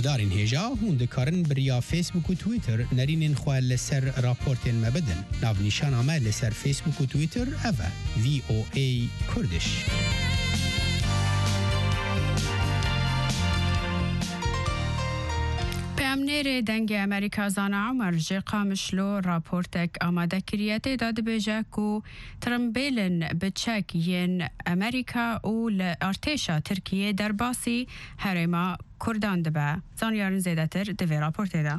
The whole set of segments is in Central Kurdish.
هفدارین هیجا هون دکارن بریا فیسبوک و تویتر نرینین خواه لسر راپورتین مبدن ناو نیشان آمه لسر فیسبوک و تویتر اوه VOA کردش پیامنر دنگ امریکا زانا عمر جی قامشلو راپورتک آماده کریته داد بیجه کو ترمبیلن بچک ین امریکا و لارتشا ترکیه در باسی هرما کردان دبه زانیارن زیده تر دوی راپورته ده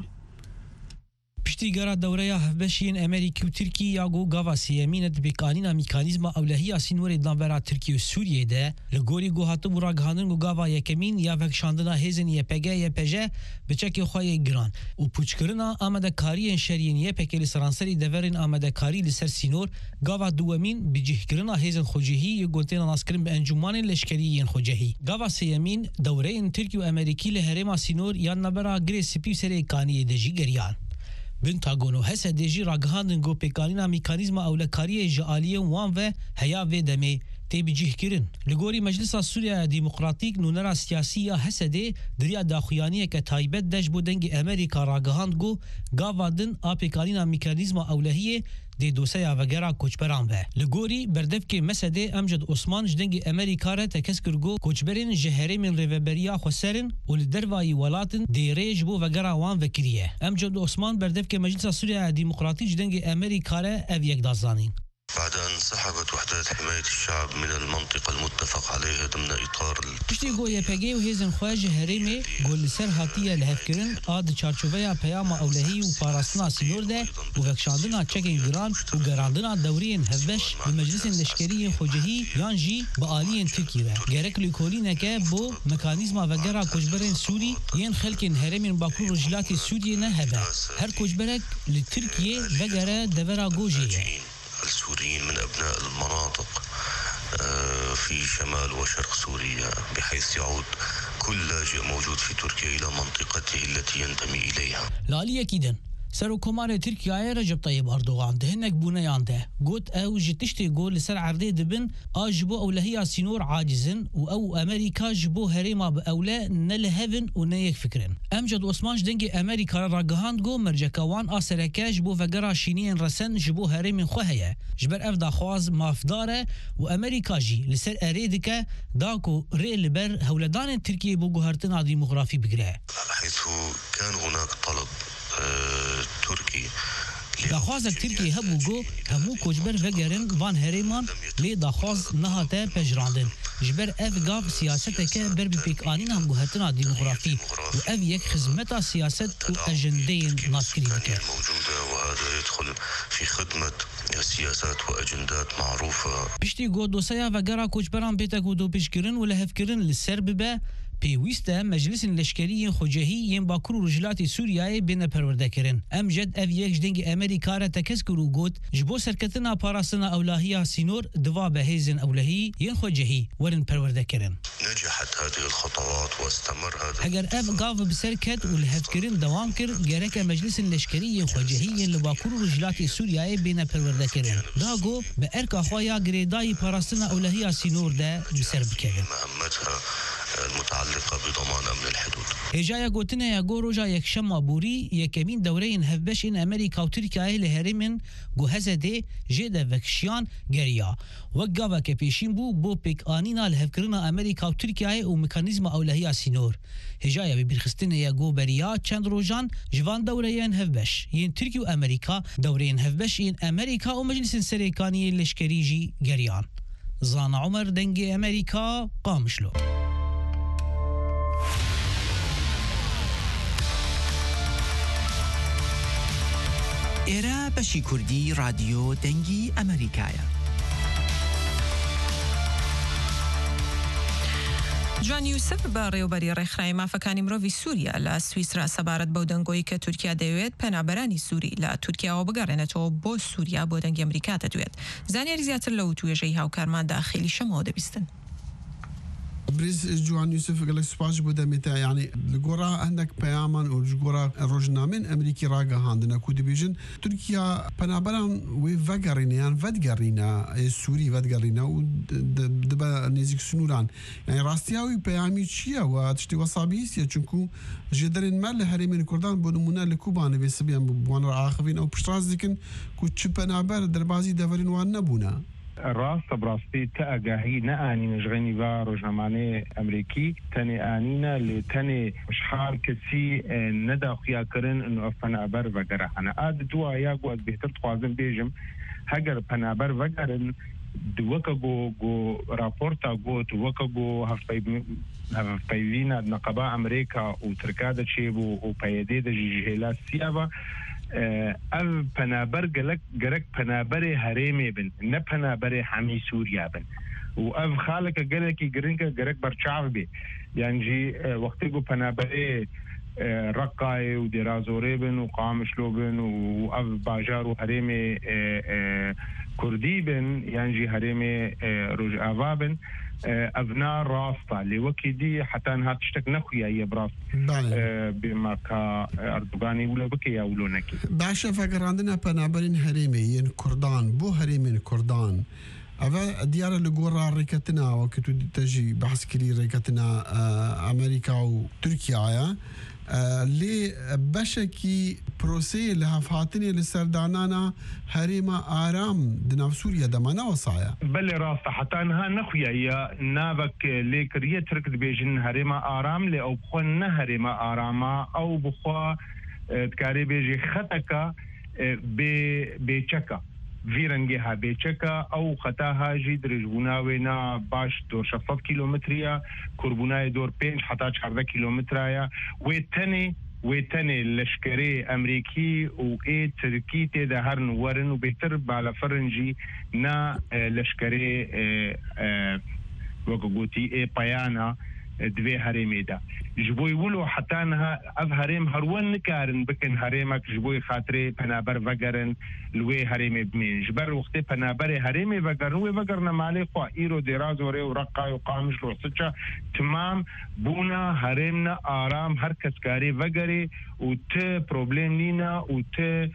پشتیگرا دوره هفبشین امریکی و ترکیه یاگو گاواسی یمینت بکانینا میکانیزما اولهی سینور دانورا ترکیه و سوریه ده لگوری گو هاتو برا گهاندن گو گاوا یکمین یا وکشاندنا هیزن یپگه یپجه بچکی خواه گران و پوچکرنا آمده کاری شرین یپکی لسرانسری دورین آمده کاری لسر سینور گاوا دوامین بجهکرنا هیزن خوجهی یگونتینا ناسکرین به انجمان لشکری ین خوجهی گاواسی یمین دوره ترکیه و امریکی لهرما سینور یا نبرا گری سپیو سری کانی دجی گریان بنتاگونو هسه دیجی راگهاندن گو پیکانینا میکانیزما اولکاری جعالیه وان و هیا و دمه تیبجیه کرن لگوری مجلس سوریا دیموکراتیک نونرا سیاسی هسه دی دریا داخویانیه که تایبت دش بودنگ امریکا راگهاند گو گاوادن آپیکانینا میکانیزما اولهیه دی دوسیا وگرا کوچبران و لگوری بردف که مسده امجد عثمان جدنگ امریکا را تکس کرگو کوچبرین جهری من ریوبریا خسرن و لدروایی ولاتن دی ریج بو وگرا وان وکریه امجد عثمان بردف که مجلس سوریا دیموکراتیک جدنگ امریکا را او یک دازانین بعد أن انسحبت وحدات حماية الشعب من المنطقة المتفق عليها ضمن إطار پشتی گو یپگی و هیزن خواج هریمه گل سر هاتیه لهفکرن آد چارچوبه پیام اولهی و پاراستنا سینور ده و وکشاندنا چکین گران و گراندنا دورین هفبش و مجلس لشکری خوجهی یانجی با آلین ترکیه گرک لیکولینه که بو مکانیزما وگرا کجبرین سوری ین خلکین هریمین باکو رجلاتی سوریه نه هبه هر کجبرک لترکیه وگرا دورا گوجیه السوريين من أبناء المناطق في شمال وشرق سوريا بحيث يعود كل لاجئ موجود في تركيا إلى منطقته التي ينتمي إليها. لالية كيدن سر كومار تركيا رجب طيب أردوغان دهنك بنيان ده قلت أو جتشتي قول لسر عرضي دبن أجبو أولهي سينور عاجزن أو أمريكا جبو هريما بأولا نلهفن ونيك فكرن أمجد عثمان جدنجي أمريكا راقهان قو مرجكوان آسركا جبو فقرا شينين رسن جبو هريمين خوهيا جبر أفدا خواز مافدارة وأمريكا جي لسر أريدك داكو ري لبر هولدان تركيا بو قهرتنا ديموغرافي بقرأ حيث كان هناك طلب تركي داخواز ترکی هبو گو همو کجبر وگرن وان هریمان لی داخواز نهاته پجراندن جبر اف گاف سیاست که بر بپیکانین هم گوهتنا دیموغرافی و اف یک خدمت سیاست و اجنده ناسکری بکر موجوده وهذا يدخل في خدمة سياسات واجندات معروفه پشتی گو دوسیا وگرا کجبران بیتا گو دو پیشکرن و لهفکرن لسر ببه پیوسته مجلس لشکری خوجهی ین باکور رجلاتی سوریای بین پرورده کرن امجد اف یک جدنگ امریکا را تکس کرو گوت جبو سرکتنا پاراستنا اولهی سینور دوا به هیزن اولهی ین خوجهی ورن پرورده کرن نجحت هذه الخطوات واستمر هذا اگر اف گاو بسرکت و لهفکرین دوام کر گرک مجلس لشکری خوجهی ین باکور رجلاتی سوریای بین پرورده کرن داگو به ارکا خویا گریدای پاراستنا اولهی سینور ده بسر بکرن مهمتها المتعلقة بضمان أمن الحدود. هجايا قوتنا يا روجا يكشم بوري يكمين دورين هفبش إن أمريكا وتركيا لهرمن جو هزدي جدا فكشيان جريا وقابا كبيشين بو بيك آنينا لهفكرنا أمريكا وتركيا وميكانيزم أولهية سينور هجايا ببرخستنا يا بريا چند روجان جوان دورين هفبش ين تركيا وأمريكا دورين هفبش إن أمريكا ومجلس سريكاني لشكريجي جريان زان عمر دنجي أمريكا قامشلو ئێرە بەشی کوردی رادیۆ دەنگی ئەمریکایە. جوان یوسف بە ڕێوبەری ڕێکخراوی مافەکانی مرۆڤی سووریا لە سویسرا سەبارەت بەو دەنگۆیی کە تورکیا دەوێت پەنابەرانی سووری لە تورکیاوە بگەڕێنێتەوە بۆ سووریا بۆ دەنگی ئەمریکا دەدوێت. زانیاری زیاتر لەو توێژەی هاوکارمان داخلی شەمەوە دەبیستن. بريز جوان يوسف قال لك سباش بودا متى يعني الجورا عندك بيامان والجورا روجنا من أمريكا راجع عندنا كود بيجن تركيا بنابران وفجرنا يعني فجرنا السوري فجرنا ودبا نزيك سنوران يعني راستياوي بيامي شيا وتشتي وصابيس يشكو جدرين مال هري من كردان بنمونا لكوبان بيسبيان بوانا آخرين أو بشتراز لكن كوتش بنابر دربازي دفرين وان نبونا راست براستي تأجاهي نأني نجغني فارو جماني أمريكي تاني آنينا لتاني مشحال كسي ندا خيا كرن إنه أفنا أبر وجرا أنا دوا ياقو بهتر توازن بيجم هجر فنا أبر وجرن دوكا جو رابورتا جو دوكا جو هفايفينا نقابة أمريكا وتركادا شيبو وبايديدا جيجيلا سيابا اف پنابر گرک پنابر هریمه بن نه پنابر حمی سوریا بن و اف خالق گرکی گرینکا گرک برچاو بی یعنی جی وقتی گو پنابر رقای و درازوری بن و قامشلو بن و اف باجار و هریمه کردی بن یعنی جی هریمه روج آوا بن أبناء راستا لوكي دي حتى أنها تشتك نخويا هي براس بما كا أردوغاني ولا بكي أولو نكي باشا فكر عندنا بنابرين هريميين كردان بو هريمين كردان أفا ديارة لقورا ريكتنا وكتو تجي بحث كري ريكتنا أمريكا وتركيا لي بشكي بروسي لها فاتني لسردانانا هريما آرام دناف سوريا دمانا وصايا بل راستا حتى انها نخويا هي نابك ليكرية تركت بيجن هريما آرام لأو بخوان هريما آراما أو بخوا تكاري بيجي خطكا بيچكا فيرنجها بيچكا أو خطاها جي درجبوناوينا باش دور شفاف كيلومتريا كربوناي دور 5 حتى 14 كيلومتريا ويتني لشكري أمريكي وإيه تركي تيدا هرن ورن وبيتر على فرنجي نا لشكري وقوتي إيه بيانا دوي هريمي دا جبوي ولو حتى انها اف هريم هرون نكارن بكن هريمك جبوي خاطري پنابر وگرن لوي هريمي بمين جبر وقتي پنابر هريمي وگرن وگرن مالي خوا ايرو دراز وري ورقا وقامش لوسچا تمام بونا هريمنا آرام هر كسكاري وگري وت بروبليم نينا وت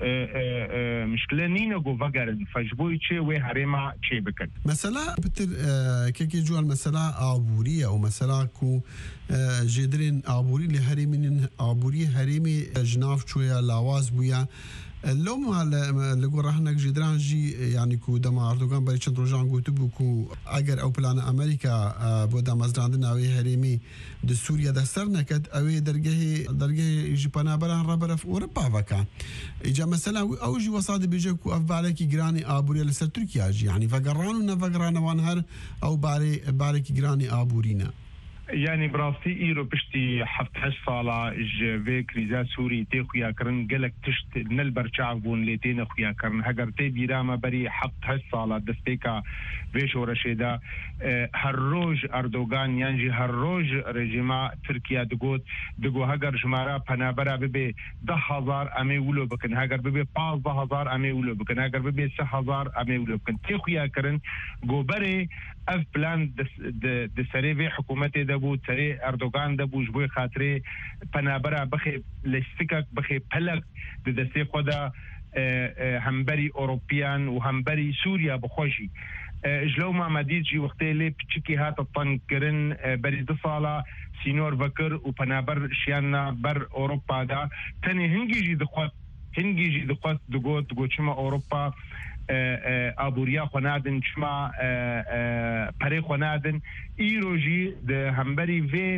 مشكلة نينا جو وگرن فجبوي چه وي هريما چه بكن مثلا بتر كيكي جوال مثلا آبوري او مثلا كو جدرين آبوري لهريمين آبوري هريمي جناف شوية لاواز بويا لو ما لقوا راحنا جدران جي يعني كو دما أردوغان بري چند روجان قوتبو كو اگر او پلان أمريكا بودا مزراندن اوي هريمي د سوريا د سر نکد اوي درگه جپانا بران ربر في اوروبا وكا اجا مثلا او جي وصاد بيجكو اف بالكي جراني آبوري لسر تركيا جي يعني فقرانو نفقران وانهر او باركي جراني آبورينا يعني براستي ايرو بشتي حفتش صالة جوي كريزا سوري تي خويا كرن قلق تشت نلبر شعبون ليتين خويا كرن هقر تي بيراما بري حفتش صالة دستيكا ويشو رشيدا هالروج أردوغان ينجي هالروج رجيما تركيا دقو هقر جمارا پنابرا ببي 10,000 امي ولو بكن هقر ببي 15,000 امي ولو بكن هقر ببي 6,000 امي ولو بكن تي خويا كرن قو بري اف بلان دسري في حكومتي دبو تري اردوغان دبو جبوي خاطري پنابرا بخي لستكك بخي پلك دسي خدا همبري اوروبيان وهمبري سوريا بخوشي جلو ما مديجي وقتي لي بتشكي هات الطنكرن بريد صالة سينور بكر وبنابر شيانا بر اوروبا دا تاني هنجي دقوات دقوت شما اوروبا آبوریا خونادن شما پره خونادن ایروجی ده همبری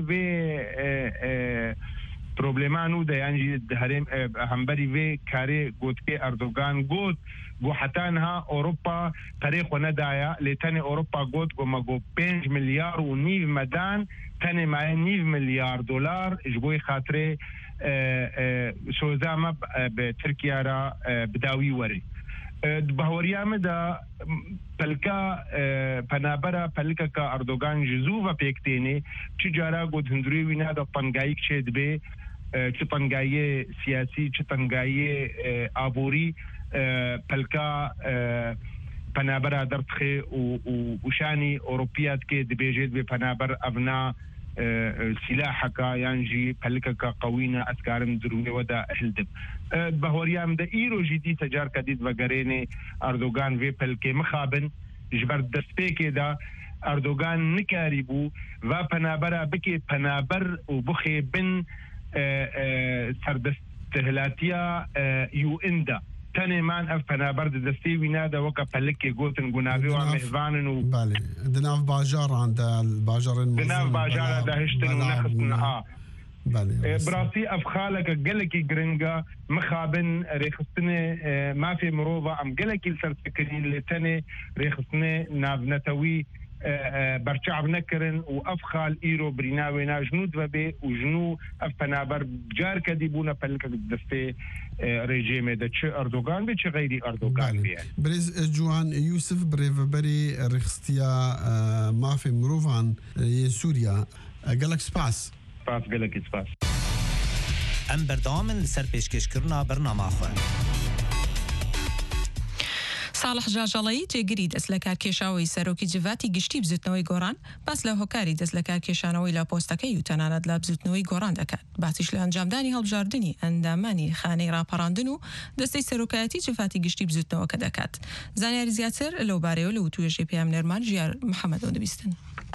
و پروبلمانو ده یعنی هرم همبری و کاری گوت که اردوغان گوت گو حتی انها اوروبا پره خونادایا لیتن اوروبا گوت گو مگو 5 مليار و نیو مدان تاني معي 9 مليار دولار جبوي خاطره سوزامه بتركيا را بداوي وري بهوريامه دا پلکا پنابرا پلکا کا اردوغان جزو و پیکتینه چی جارا گود هندروی وینا دا پنگایی کشید به چی پنگایی سیاسی چی پنگایی آبوری پلکا پەنابەرە دەرتخێ و وشانی ئۆروپیات کێ دەبێژێت بێ پەنابەر ئەڤنا سلاحەکە یانجی پەلکەکە قەوینە ئەسکارم درونەوەدا هەلدب بەهۆریام دە ئیرۆژی دیتە جارکە دیت بەگەرێنێ ئەردۆگان وێ پەلکێ مخابن ژبەر دەستپێکێدا ئەردۆگان نکاری بوو و پەنابەرە بکێ پەنابەر و بخێ بن سەردەستهلاتیە UN-دا تەنێمان ئەف پەنابەر دەستی وینادە وەکە پەلکێ گوتن گوناوی و مێڤانن و دناو باژاراندا باژارن دناو باژارەدا هشتن و نەخستن براستی ئەف خالەکە گەلێکی گرنگە مخابن ڕێخستنێ مافێ مرۆڤە ئەم گەلێکی سەرکردین لێ تەنێ ڕێخستنێ ناونەتەوی برچعب نەکردن و ئەف خال ئیرۆ بریناوێنا ژنود بەبێ و ژنو ئەف پەنابەر جار کە دیبوونە پەلکە دەستێ ڕێژێمێدە چ ئەردۆگان بێ چ غەیری ئەردۆگان بێ برێز جوان یوسف برێڤەبەری ڕێخستیە مافێ مرۆڤان سووریا گەلک سپاس گەلێکی سپاس ئەم بەردەوامن لەسەر پێشکەشکردنا بەرنامەخۆ ساڵح جاژەڵەیی جێگیری دەست لە کارکێشاوی سەرۆکی جڤاتی گشتی بزوتنەوەی گۆڕان باس لە هۆکاری دەست لە کارکێشانەوەی لە پۆستەکەی و تەنانەت لە بزوتنەوەی گۆڕان دەکات باسیش لە ئەنجامدانی هەڵبژاردننی ئەندامانی خانەی ڕاپەڕاندن و دەستەی سەرۆکایەتی جڤاتی گشتی بزوتنەوەکە دەکات زانیاری زیاتر لەو بارەیەوە لە وتوێژی پێم نەرمان ژیار محەممەدەوە دەبیستن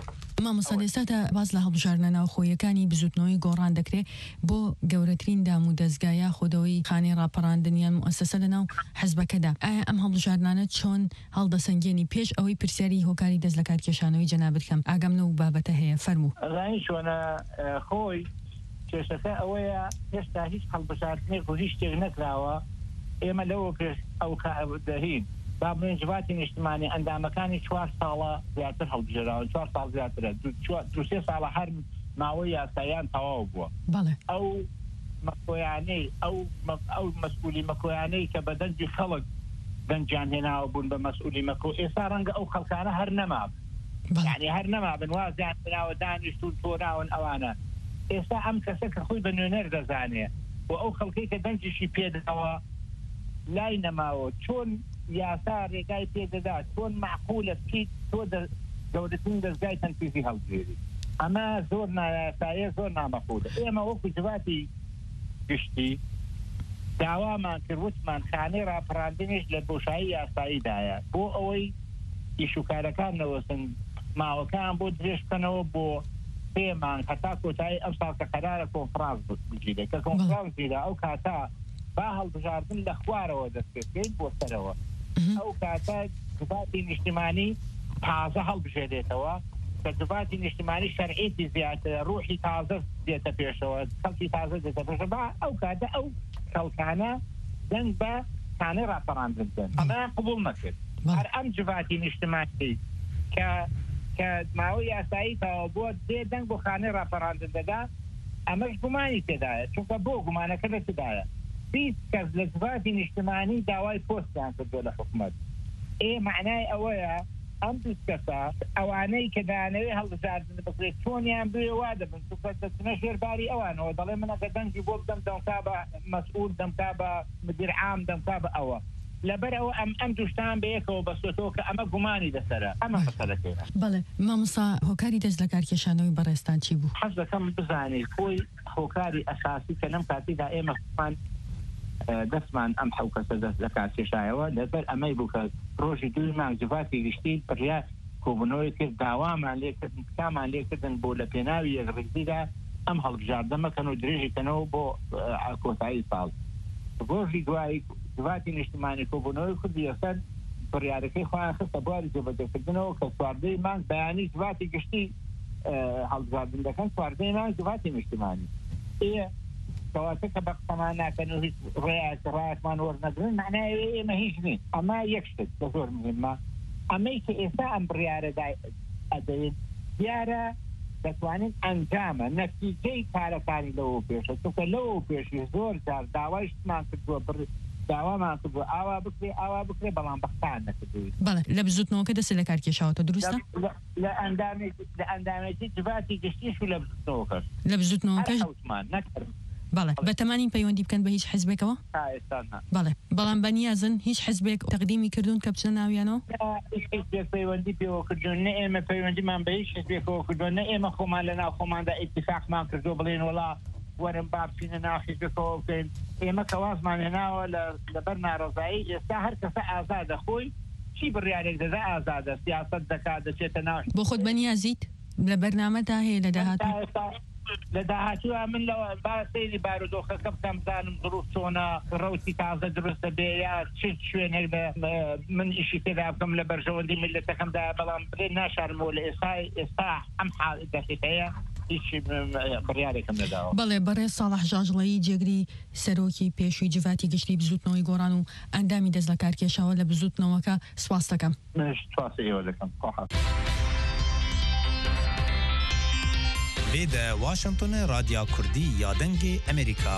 مامۆستا باز لە هەڵبژاردنە ناوخۆیەکانی بزوتنەوەی گۆڕان دەکرێت بۆ گەورەترین دام و دەستگایە خۆدەوەی خانەی ڕاپەڕاندنیان مؤسسە لەناو حەزبەکەدا ئایا ئەم هەڵبژاردنانە چۆن هەڵدەسەنگێنی پێش ئەوەی پرسیاری هۆکاری دەست لە کارکێشانەوەی جەنابەت کەم ئاگام لەو بابەتە هەیە فەرموو ڕای چۆنە خۆی کێشەکە ئەوەیە هێشتا هیچ هەڵبژاردنێک و هیچ شتێک نەکراوە ئێمە لەوە پێش ئەو دەهین با بنجواتی نیشتمانی ئەندامەکانی 4 ساڵە زیاتر هەڵبژێراون 4 ساڵ زیاترە 2 ساڵە هەر ماوەی یاساییان تەواو بووە ئەو مەکۆیانەی ئەو مەسئولی مەکۆیانەی کە بە دەنجی خەڵک دەنجیان هێناوە بوون بە مەسئولی مەکۆ ئێستا ڕەنگە ئەو خەڵکانە هەر نەمابن یعنی هەر نەمابن وازیان هێناوە دانیشت و تۆراون ئەوانە ئێستا ئەم کەسە کە خۆی بە نوێنەر دەزانێ و ئەو خەڵکەی کە دەنجیشی پێداوە لای نەماوە چۆن یاسا ڕێگای پێدەدات چۆن معقولە بکەیت تۆ گەورەترین دەستگای تەنفیزی هەڵبژێری ئەمە زۆر نایاساییە زۆر نامەقولە ئێمە وەکو جواتی گشتی داوامان کرد وتمان خانەی ڕاپەڕاندنیش لە بۆشایی یاساییدایە بۆ ئەوەی ئیشوکارەکان نەوەسن ماوەکان بۆ درێژ بکەنەوە بۆ پێمان هەتا کۆتایی ئەم ساڵ کە قەرارە کۆنفرانس بگیرێت کە کۆنفرانسیدا ئەو کاتا با هەڵبژاردن لە خوارەوە دەستپێکرێت بۆ سەرەوە ئەو کاتە جواتی نیشتیمانی تازە هەڵبژێرێتەوە کە جواتی نیشتیمانی شەرعێتی زیاترە ڕوحی تازە دێتە پێشەوە خەڵکی تازە دێتە پێشەوە با ئەو کاتە ئەو خەڵکانە دەنگ بە خانەی ڕاپەڕاندن بدەن ئەمەیان قبوڵ نەکرد هەر ئەم جواتی نیشتیمانی کە ماوەی یاسایی تەواو بووە دێ دەنگ بۆ خانەی ڕاپەڕاندن دەدا ئەمەش گومانی تێدایە چونکە بۆ گومانەکە لەتدایە بیست کەس لە جواتی نیشتیمانی داوای پۆستیان کردووە لە حکومەت معنای ئەوەیە ئەم دوست کەسە ئەوانەی کە دانەوێ هەڵبژاردن بکرێت چۆنیان بێ وا دەبن چونکە دەچنە ژێرباری ئەوانەوە دەڵێ من ئەگە دەنگی بۆ بدەم دەمکا بە مەسئول دەمکا بە مدیر عام دەمکا بە ئەوە لەبەرەوە ئەم دوشتان بەیەکەوە بەسوتەوە کە ئەمە گومانی دەسەرە ئەمە مەسەلەکەیە بەڵێ مامۆستا هۆکاری دەست لە کارکێشانەوەی بەڕێستان چی بوو؟ حەز دەکەم بزانێت خۆی هۆکاری ئەساسی کە لەم کاتیدا ئێمە دەستمان ئەم حەو کەسە دەست لە کارکێشایەوە لەبەر ئەمەی بوو کە ڕۆژی دوی مانگ جواتی گشتی بڕیا کۆبوونەوەی کرد داوامان لێکردن کامان لێکردن بۆ لە پێناوی یەکڕێزیدا ئەم هەڵبژاردە مەکەن و درێژیکەنەوە بۆ کۆتایی ساڵ ڕۆژی دوایی جواتی نیشتیمانی کۆبوونەوەی کوردی ئێستا بڕیارەکەی خۆیان خستە بواری جێبەجێکردنەوە کە سواردەی مانگ بەیانی جواتی گشتی هەڵبژاردن دەکەن سواردەی مانگ جواتی نیشتیمانی کەواتە کە بە قسەمان ناکەن و هیچ ڕایەتمان وەرنەگرن معنای ئێمە هیچ نین ئەمە یەک شت بە زۆر مهمە ئەمەی کە ئێستا ئەم بڕیارەدا ئەدەوێت دیارە دەتوانین ئەنجامە نەتیجەی کارەکانی لەوە پێشە چونکە لەوە پێشی زۆر جار داوایشتمان کردووە داوامان کردووە ئاوا بکرێ بەڵام بەختان نەکردووی بەڵێ لە بزوتنەوەکە دەست لە کارکێشاوەتە دروستە؟ لە ئەندامێتی جواتی گشتیش و لە بزوتنەوەکەش لە بزوتنەوەکەش بەڵێ بەتەمانین پەیوەندی بکەن بە هیچ حزبێکەوە بەڵێ بەڵام بەنیازن هیچ حزبێک تەقدیمی کردوون کە بچنە ناویانەوە پەیوەندی پێوە کردوون نە ئێمە پەیوەندیمان بە هیچ حزبێکەوە کردووە نە ئێمە خۆمان لە ناو خۆماندا ئیتفاقمان کردو بڵێن وڵا وەرن با بچینە ناو حزبێکەوە بکەین ئێمە کەوازمان هێناوە لەبەر ناڕەزایی ئێستا هەر کەسە ئازادە خۆی چی بڕیارێک دەدا ئازادە سیاست دەکات دەچێتە ناو بۆ خۆت بەنیازیت لە بەرنامەدا هەیە لە داهاتوو لە داهاتووە من لەوە با سەیری بارودۆخەکە بکەم زانم دروست چۆنە ڕەوتی تازە دروستە بێ یا چ شوێنێک من ئیشی تێدا بکەم لە بەرژەوەندی ملەتەکەمدا بەڵام بڵێ ناشارمەوە لە ئێستا ئەم دەقیقەیە هیچ بڕیارێکم نەداوە. بەڵێ بەڕێز ساڵح ژاژڵەیی جێگری سەرۆکی پێشووی جڤاتی گشتی بزوتنەوەی گۆڕان و ئەندامی دەست لە کارکێشەوە لە بزوتنەوەکە سواس دەکەم. سواسی ئێوە دەکەم. وێدە واشنگتن رادیا کوردی یا دەنگی ئەمریکا.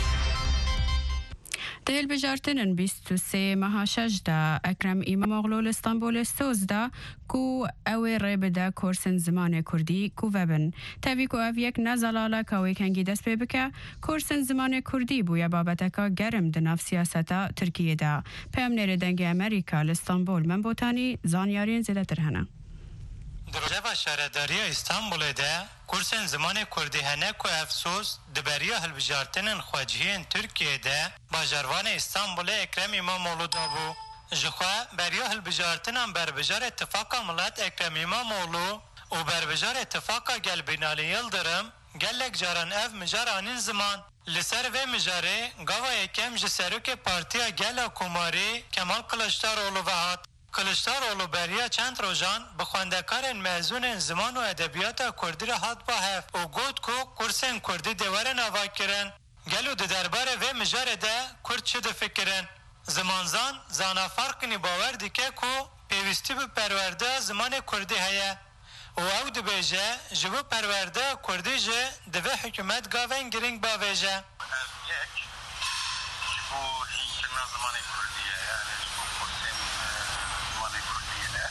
دهل بجارتنن 23 مها 6 اکرم ایماموغلو استانبول سوزدا کو اوی ریبدا کورسن زمان کردی کو وبن تاوی کو او یک نزلالا کاوی کنگی دست پی بکه کورسن زمان کردی بویا بابتکا گرم دناف سیاستا ترکیه دا پیم نیر دنگ امریکا لستانبول من بوتانی زانیارین زیده ترهنه درجه شهرداری استانبول ده کورسن زمان کردی هنه کو افسوس دبریا هلبجارتنن خواجهین ترکیه ده باجروان استانبول اکرم اماموغلو دابو جخوا بریا هلبجارتنن بربجار اتفاق ملت اکرم اماموغلو و بربجار اتفاق گل بینالی یلدرم گلک جاران اف مجارانین زمان لسر و مجاره گاوا یکم جسروک پارتیا گل حکوماری کمال کلشداروغلو وهات کلشداروغلو بریا چند روزان به خواندکارن مزون زمان و ادبیات کردی را هات با هف و گوت کو کورسن کردی دیوارن آوا کرن گلو ده دربار و مجاره ده کرد چه ده فکرن زمانزان زانا فرقنی باور دیکه کو پیوستی به پرورده زمان کردی هیا و او ده بیجه جبو پرورده کردی جه ده حکومت گاوین گرینگ باویجه یک جبو هینکرنا زمان کردیه یعنی جبو کورسن زمان کردیه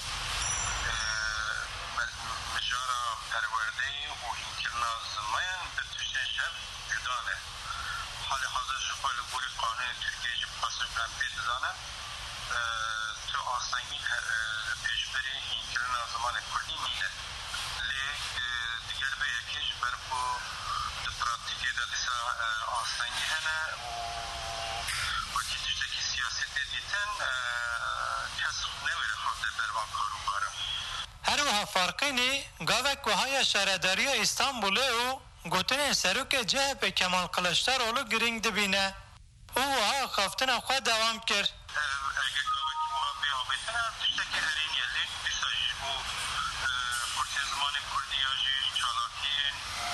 مجارا پرورده و هینکرنا زمان به تشتن جب جدانه حال حاضر جبو لگوری قانون ترکیه جب قصر برن پید زانه تو آسانی پیشبری هینکرنا زمان کردی نینه لی دیگر به یکیش برپو ده پراتیکی ده دیسا آسانی هنه و کتیجتکی سیاست دیتن کس نویره خورده بروان کارو باره هر وها فرقینی گاوک وهای شهرداری استانبول او گوتن سروک جه به کمال کلشداروغلو گرینگ دبینه او وها خفتن خود دوام کرد اگه گاوک وها بیابیتنه تشتکی هرین یلین دیسا جبو کورسن زمان کردی آجی چالاکین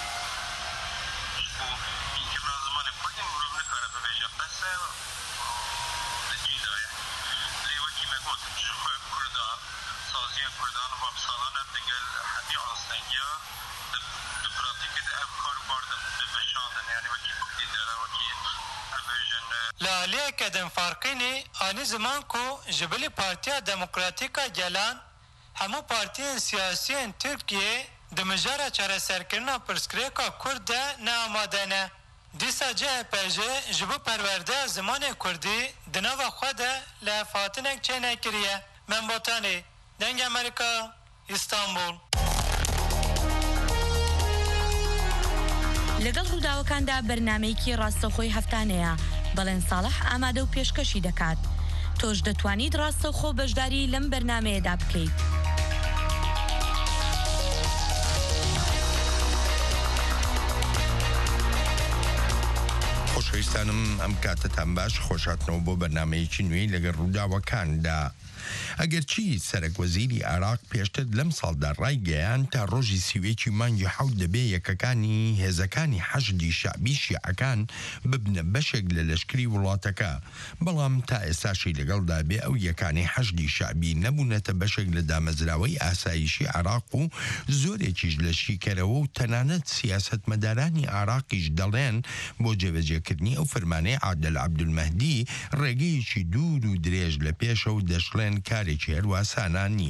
جبو اینکرنا زمان کردی مروب نکاره ببیجه بسه لجیدایه لیوکی مگوت جخواه کرده سازی کردان و بسالانه دیگل همی آستنگیا ده پراتیک ده اف کارو باردن ده بشاندن یعنی وکی کردی داره وکی اویژن لالیه کدن فرقینی آنی زمان کو جبلی پارتیا دموکراتیکا گلان همو پارتیین سیاسیین ترکیه دمجارا چاره سرکرنا پرسکریکا کرد نه آماده نه دیسا جه پیجه جبو پرورده زمان کردی دناو خود لفاتنک چه نکریه من بوتانی دنگ امریکا استانبول لەگەڵ ڕووداوەکاندا بەرنامەیەکی ڕاستەوخۆی هەفتانەیە بەڵێن ساڵح ئامادە و پێشکەشی دەکات تۆش دەتوانیت ڕاستەوخۆ بەشداری لەم بەرنامەیەدا بکەیت خۆشەویستانم ئەم کاتتان باش خۆشاتنەوە بۆ بەرنامەیەکی نوێی لەگەڵ ڕووداوەکاندا ئەگەرچی سەرۆکوەزیری عێراق پێشتر لەم ساڵدا ڕایگەیان تا ڕۆژی سیوێکی مانگی حەوت دەبێ یەکەکانی هێزەکانی حەشدی شعبی شیعەکان ببنە بەشێک لە لەشکری وڵاتەکە بەڵام تا ئێستاشی لەگەڵدا بێ ئەو یەکانی حەشدی شعبی نەبوونەتە بەشێک لە دامەزراوەی ئاسایشی عێراق و زۆرێکیش لە شیکەرەوە و تەنانەت سیاسەتمەدارانی عێراقیش دەڵێن بۆ جێبەجێکردنی ئەو فەرمانەی عادل عەبدولمەهدی ڕێگەیەکی دوور و درێژ لە پێشە و دەشڵێن کارێکی هەرواسانان نییە.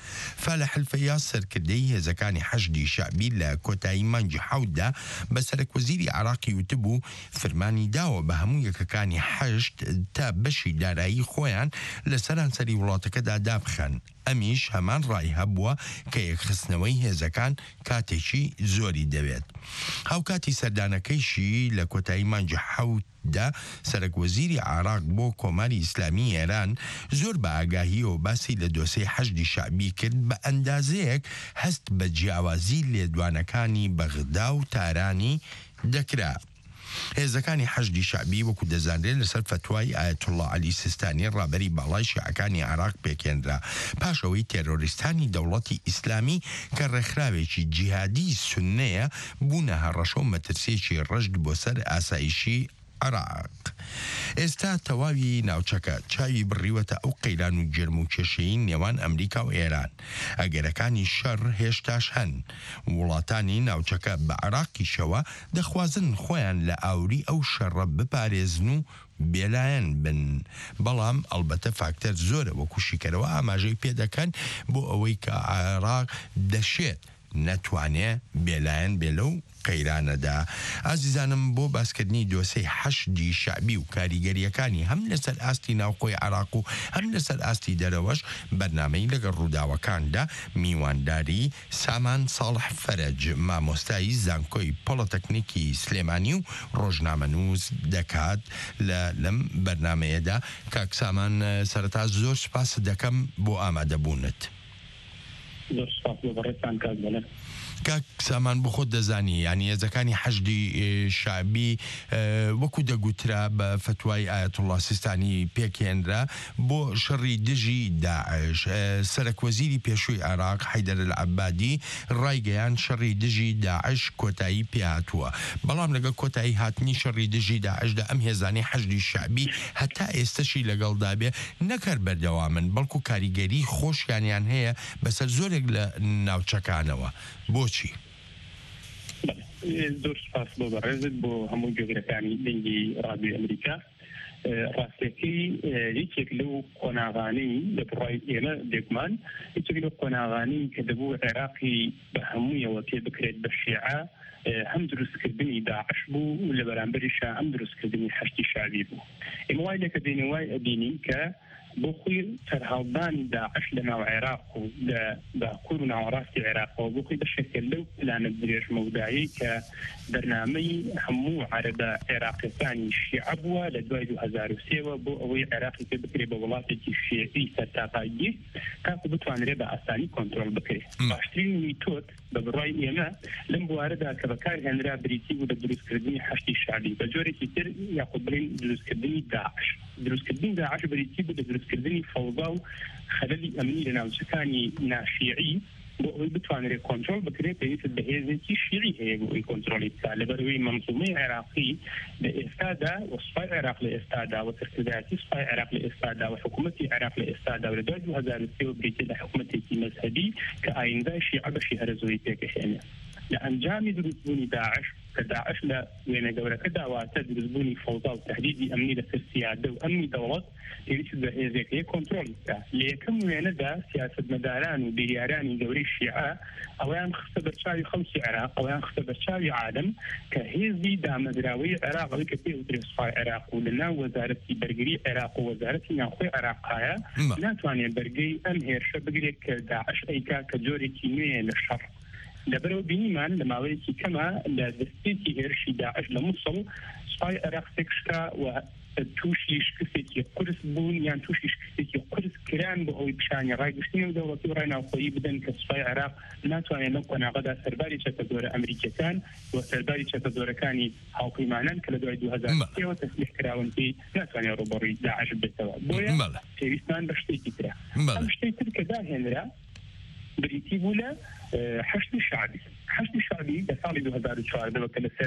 فالە حلفەیە سەرکردەی هێزەکانی حەشدی شعبی لە کۆتایی مانگی حەوتدا بە سەرۆکوەزیری عێراقی وتبوو فرمانی داوە بە هەموو یەکەکانی حەشت تا بەشی دارایی خۆیان لە سەرانسەری وڵاتەکەدا دابخەن. ئەمیش هەمان ڕای هەبووە کە یەکخستنەوەی هێزەکان کاتێکی زۆری دەوێت. هاوکاتی سەردانەکەیشی لە کۆتایی مانگی حەوتدا سەرۆکوەزیری عێراق بۆ کۆماری ئیسلامی ئێران زۆر بە ئاگاهی و باسی لە دۆسەی حەشدی شعبی کرد بە ئەندازەیەک هەست بە جیاوازی لێدوانەکانی بەغدا و تارانی دەکرا. هێزەکانی حەشدی شعبی وەکو دەزانرێت لەسەر فتوای ئایەتوڵڵا عەلی سیستانی ڕابەری باڵای شیعەکانی عێراق پێکێنرا پاشەوەی تێرۆریستانی دەوڵەتی ئیسلامی کە ڕێکخراوێکی جیهادی سوننەیە بوونە هەڕەشە و مەترسێکی ڕەشد بۆ سەر ئاسایشی عێراق. ئێستا تەواوی ناوچەکە چاوی بڕیوەتە ئەو قەیران و گرم و کێشەی نێوان ئەمریکا و ئێران. ئەگەرەکانی شەڕ هێشتاش هەن. وڵاتانی ناوچەکە بە عێراقیشەوە دەخوازن خۆیان لە ئاوری ئەو شەڕە بپارێزن و بێلایەن بن. بەڵام ئەلبەتە فاکتەر زۆرە وەکو شیکەرەوە ئاماژەی پێدەکەن بۆ ئەوەی کە عێراق دەشێت نەتوانێ بێلایەن بێ لەو قەیرانەدا. ئازیزانم بۆ باسکردنی دۆسەی حەشدی شعبی و کاریگەریەکانی هەم لەسەر ئاستی ناوخۆی عێراق و هەم لەسەر ئاستی دەرەوەش بەرنامەی لەگەڵ ڕووداوەکاندا میوانداری سامان ساڵح فەرەج مامۆستایی زانکۆی پۆڵۆتەکنیکی سلێمانی و ڕۆژنامەنووس دەکات لەم بەرنامەیەدا. کاک سامان سەرەتا زۆر سوپاس دەکەم بۆ ئامادەبوونت. زۆر سوپاس بۆ بەڕێستان کاک بەڵێ. کاک سامان بۆ خۆت دەزانی یعنی هێزەکانی حەشدی شعبی وەکو دەگوترا بە فتوای ئایەتوڵڵا سیستانی پێکێنرا بۆ شەڕی دژی داعش. سەرۆکوەزیری پێشووی عێراق حەیدەر العەبادی ڕایگەیان شەڕی دژی داعش کۆتایی پێهاتووە. بەڵام لەگەڵ کۆتایی هاتنی شەڕی دژی داعشدا ئەم هێزانی حەشدی شعبی هەتا ئێستاشی لەگەڵدا بێ نەکەر بەردەوامن بەڵکو کاریگەری خۆشیانیان هەیە بەسەر زۆرێک لە ناوچەکانەوە. بۆچی؟ زۆر سپاس بۆ بەڕێزت بۆ هەموو گوێگرەکانی دەنگی ڕادیۆ ئەمریکا. ڕاستیەکەی یەکێک لەو قۆناغانەی لە بڕای ئێمە دێگومان یەکێک لەو قۆناغانەی کە دەبوو عێراقی بە هەموویەوە پێ بکرێت بە شیعە هەم دروستکردنی داعش بوو لە بەرامبەریشە هەم دروستکردنی حەشتی شعبی بوو. ئێمە وای لێکە دێنێ وای ئەبینین کە بۆ خۆی سەرهەڵدانی داعش لە ناو عێراق و لە باکوور و ناوەڕاستی عێراقەوە بۆ خۆی بەشێکە لەو پلانە درێژمەودایی کە بەرنامەی هەموو عەرەبە عێراقیەکانی شیعە بووە لە دوای 2003ەوە بۆ ئەوەی عێراقی پێ بکرێت بە وڵاتێکی شیعی سەرتاپایگیر تاکو بتوانرێت بە ئاسانی کۆنتڕۆڵ بکرێت. باشترین میتۆد بە بڕای ئێمە لەم بوارەدا کە بەکارهێنرا بریتی و لە دروستکردنی حەشتی شعبی بە جۆرێکی تر یاخود بڵێن دروستکردنی داعش. دروستکردنی داعش بریتی بوو لە دروستکردنی فەوضا و خەلەلی ئەمنی لە ناوچەکانی ناشیعی بۆ ئەوەی بتوانرێت کۆنتڕۆڵ بکرێت پێویست بە هێزێکی شیعی هەیە بۆ ئەوی کۆنتڕۆڵی بکات لەبەرەوەی مەنزومەی عێراقی لە ئێستادا و سوپای عێراق لە ئێستادا و سەرکردایەتی سوپای عێراق لە ئێستادا و حکوومەتی عێراق لە ئێستادا و لە دوای 2003 بریتێ لە حکوومەتێکی مەذهەبی کە ئایندای شیعە بەشی هەرە زۆری پێکەهێنێ. لە ئەنجامی دروستبوونی داعش کە داعش لە وێنە گەورەکە داواتە دروستبوونی فەوضا و تهدیدی ئەمنی لەسەر سیادە و ئەمنی دەوڵەت پێویست بە هێزێکەیە کۆنتڕۆڵ بکات. لە یەکەم وێنەدا سیاسەتمەداران و بریارانی گەورەی شیعە ئەویان خستە بەرچاوی خەڵکی عێراق ئەویان خستە بەرچاوی عالەم کە هێزی دامەزراوەی عێراق ئەوەی کە پێوترێت سوپای عێراق و لە ناو وەزارەتی بەرگری عێراق و وەزارەتی ناوخۆی عێراقایە ناتوانێت بەرگەی ئەم هێرشە بگرێت کە داعش ئەیکا کە جۆرێکی نوێیە لە شەڕ. لەبەرەوە بینیمان لە ماوەیەکی کەمە لە دەستێتی هێرشی داعش لە مووسڵ سوپای عێراق تێکشکا و تووشی شکستێکی قورس بوون یان تووشی شکستێکی قورس کران بۆ ئەوەی پیشانی ڕایگشتنی و دەوڵەتی و ڕایناوخۆیی بدەن کە سوپای عێراق ناتوانێت لەم قۆناغەدا سەرباری چەتەزۆرە ئەمریکەکان و سەرباری چەتەزۆرەکانی هاوپەیمانان کە لە دوای 2003ەوە تەسلیح کراون پێی ناتوانێت ڕوبەڕووی داعش بێتەوە. بۆیە پێویستمان بە شتێکی ترە. ئەم شتێکی تر کە داهێنرا بریتی بوو لە حەشتی شعبی. حەشتی شعبی لە ساڵی 2014 کە لەسەر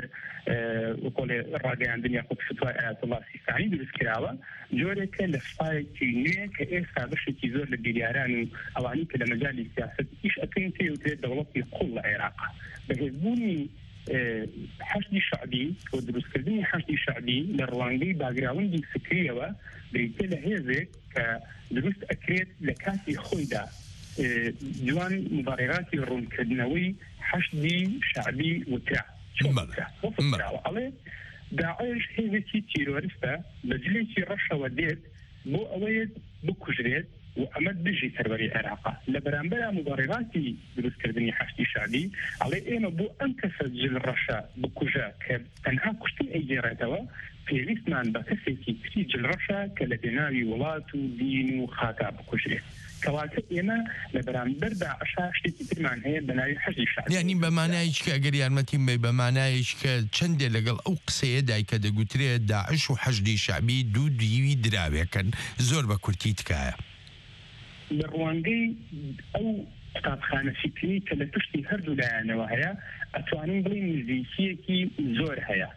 وەکۆڵێ ڕاگەیاندنی یاخود فتوای ئایەتوڵڵا سیستانی دروست کراوە جۆرێکە لە سوپایەکی نوێ کە ئێستا بەشێکی زۆر لە بیریاران و ئەوانی کە لە مەجالی سیاست ئیش ئەکەین پێوترێت دەوڵەتی قوڵ لە عێراق. بەهێزبوونی حەشتی شعبی و دروستکردنی حەشتی شعبی لە ڕوانگەی باگراوندی فکریەوە بریتێ لە هێزێک کە دروست ئەکرێت لە کاتی خۆیدا جوان مبارراتی ڕوونکردنەوەی حەشدی شعبی وترا ئەڵێ داعش هێزێکی تیرۆریستە لە جلێکی ڕەشەوە دێت بۆ ئەوەیە بکوژرێت و ئەمە دژی سەروەری عێراقا لە بەرامبەر مبارراتی دروستکردنی حەشتی شعبی ئەڵێ ئێمە بۆ ئەم کەسە جل ڕەشە بکوژە کە تەنها کوشتن ئەیگێڕێتەوە پێویستمان بە کەسێکی تری جل ڕەشە کە لە بێناوی وڵات و دین و خاتا بکوژرێت کەواتە ئێمە لە بەرامبەر داعشا شتێکی ترمان هەیە بە ناوی حەشتی شعبی یعنی بەمانایش کە ئەگەر یارمەتیم بێ بەمانایش کە چەندێ لەگەڵ ئەو قسەیەدای کە دەگوترێت داعش و حەشدی شعبی دوو دیوی دراوێکن زۆر بە کورتی تکایە لە ڕوانگەی ئەو قوتابخانە فکری کە لە پشتی هەردوو لایەنەوە هەیە ئەتوانین بڵین نزیکیەکی زۆر هەیە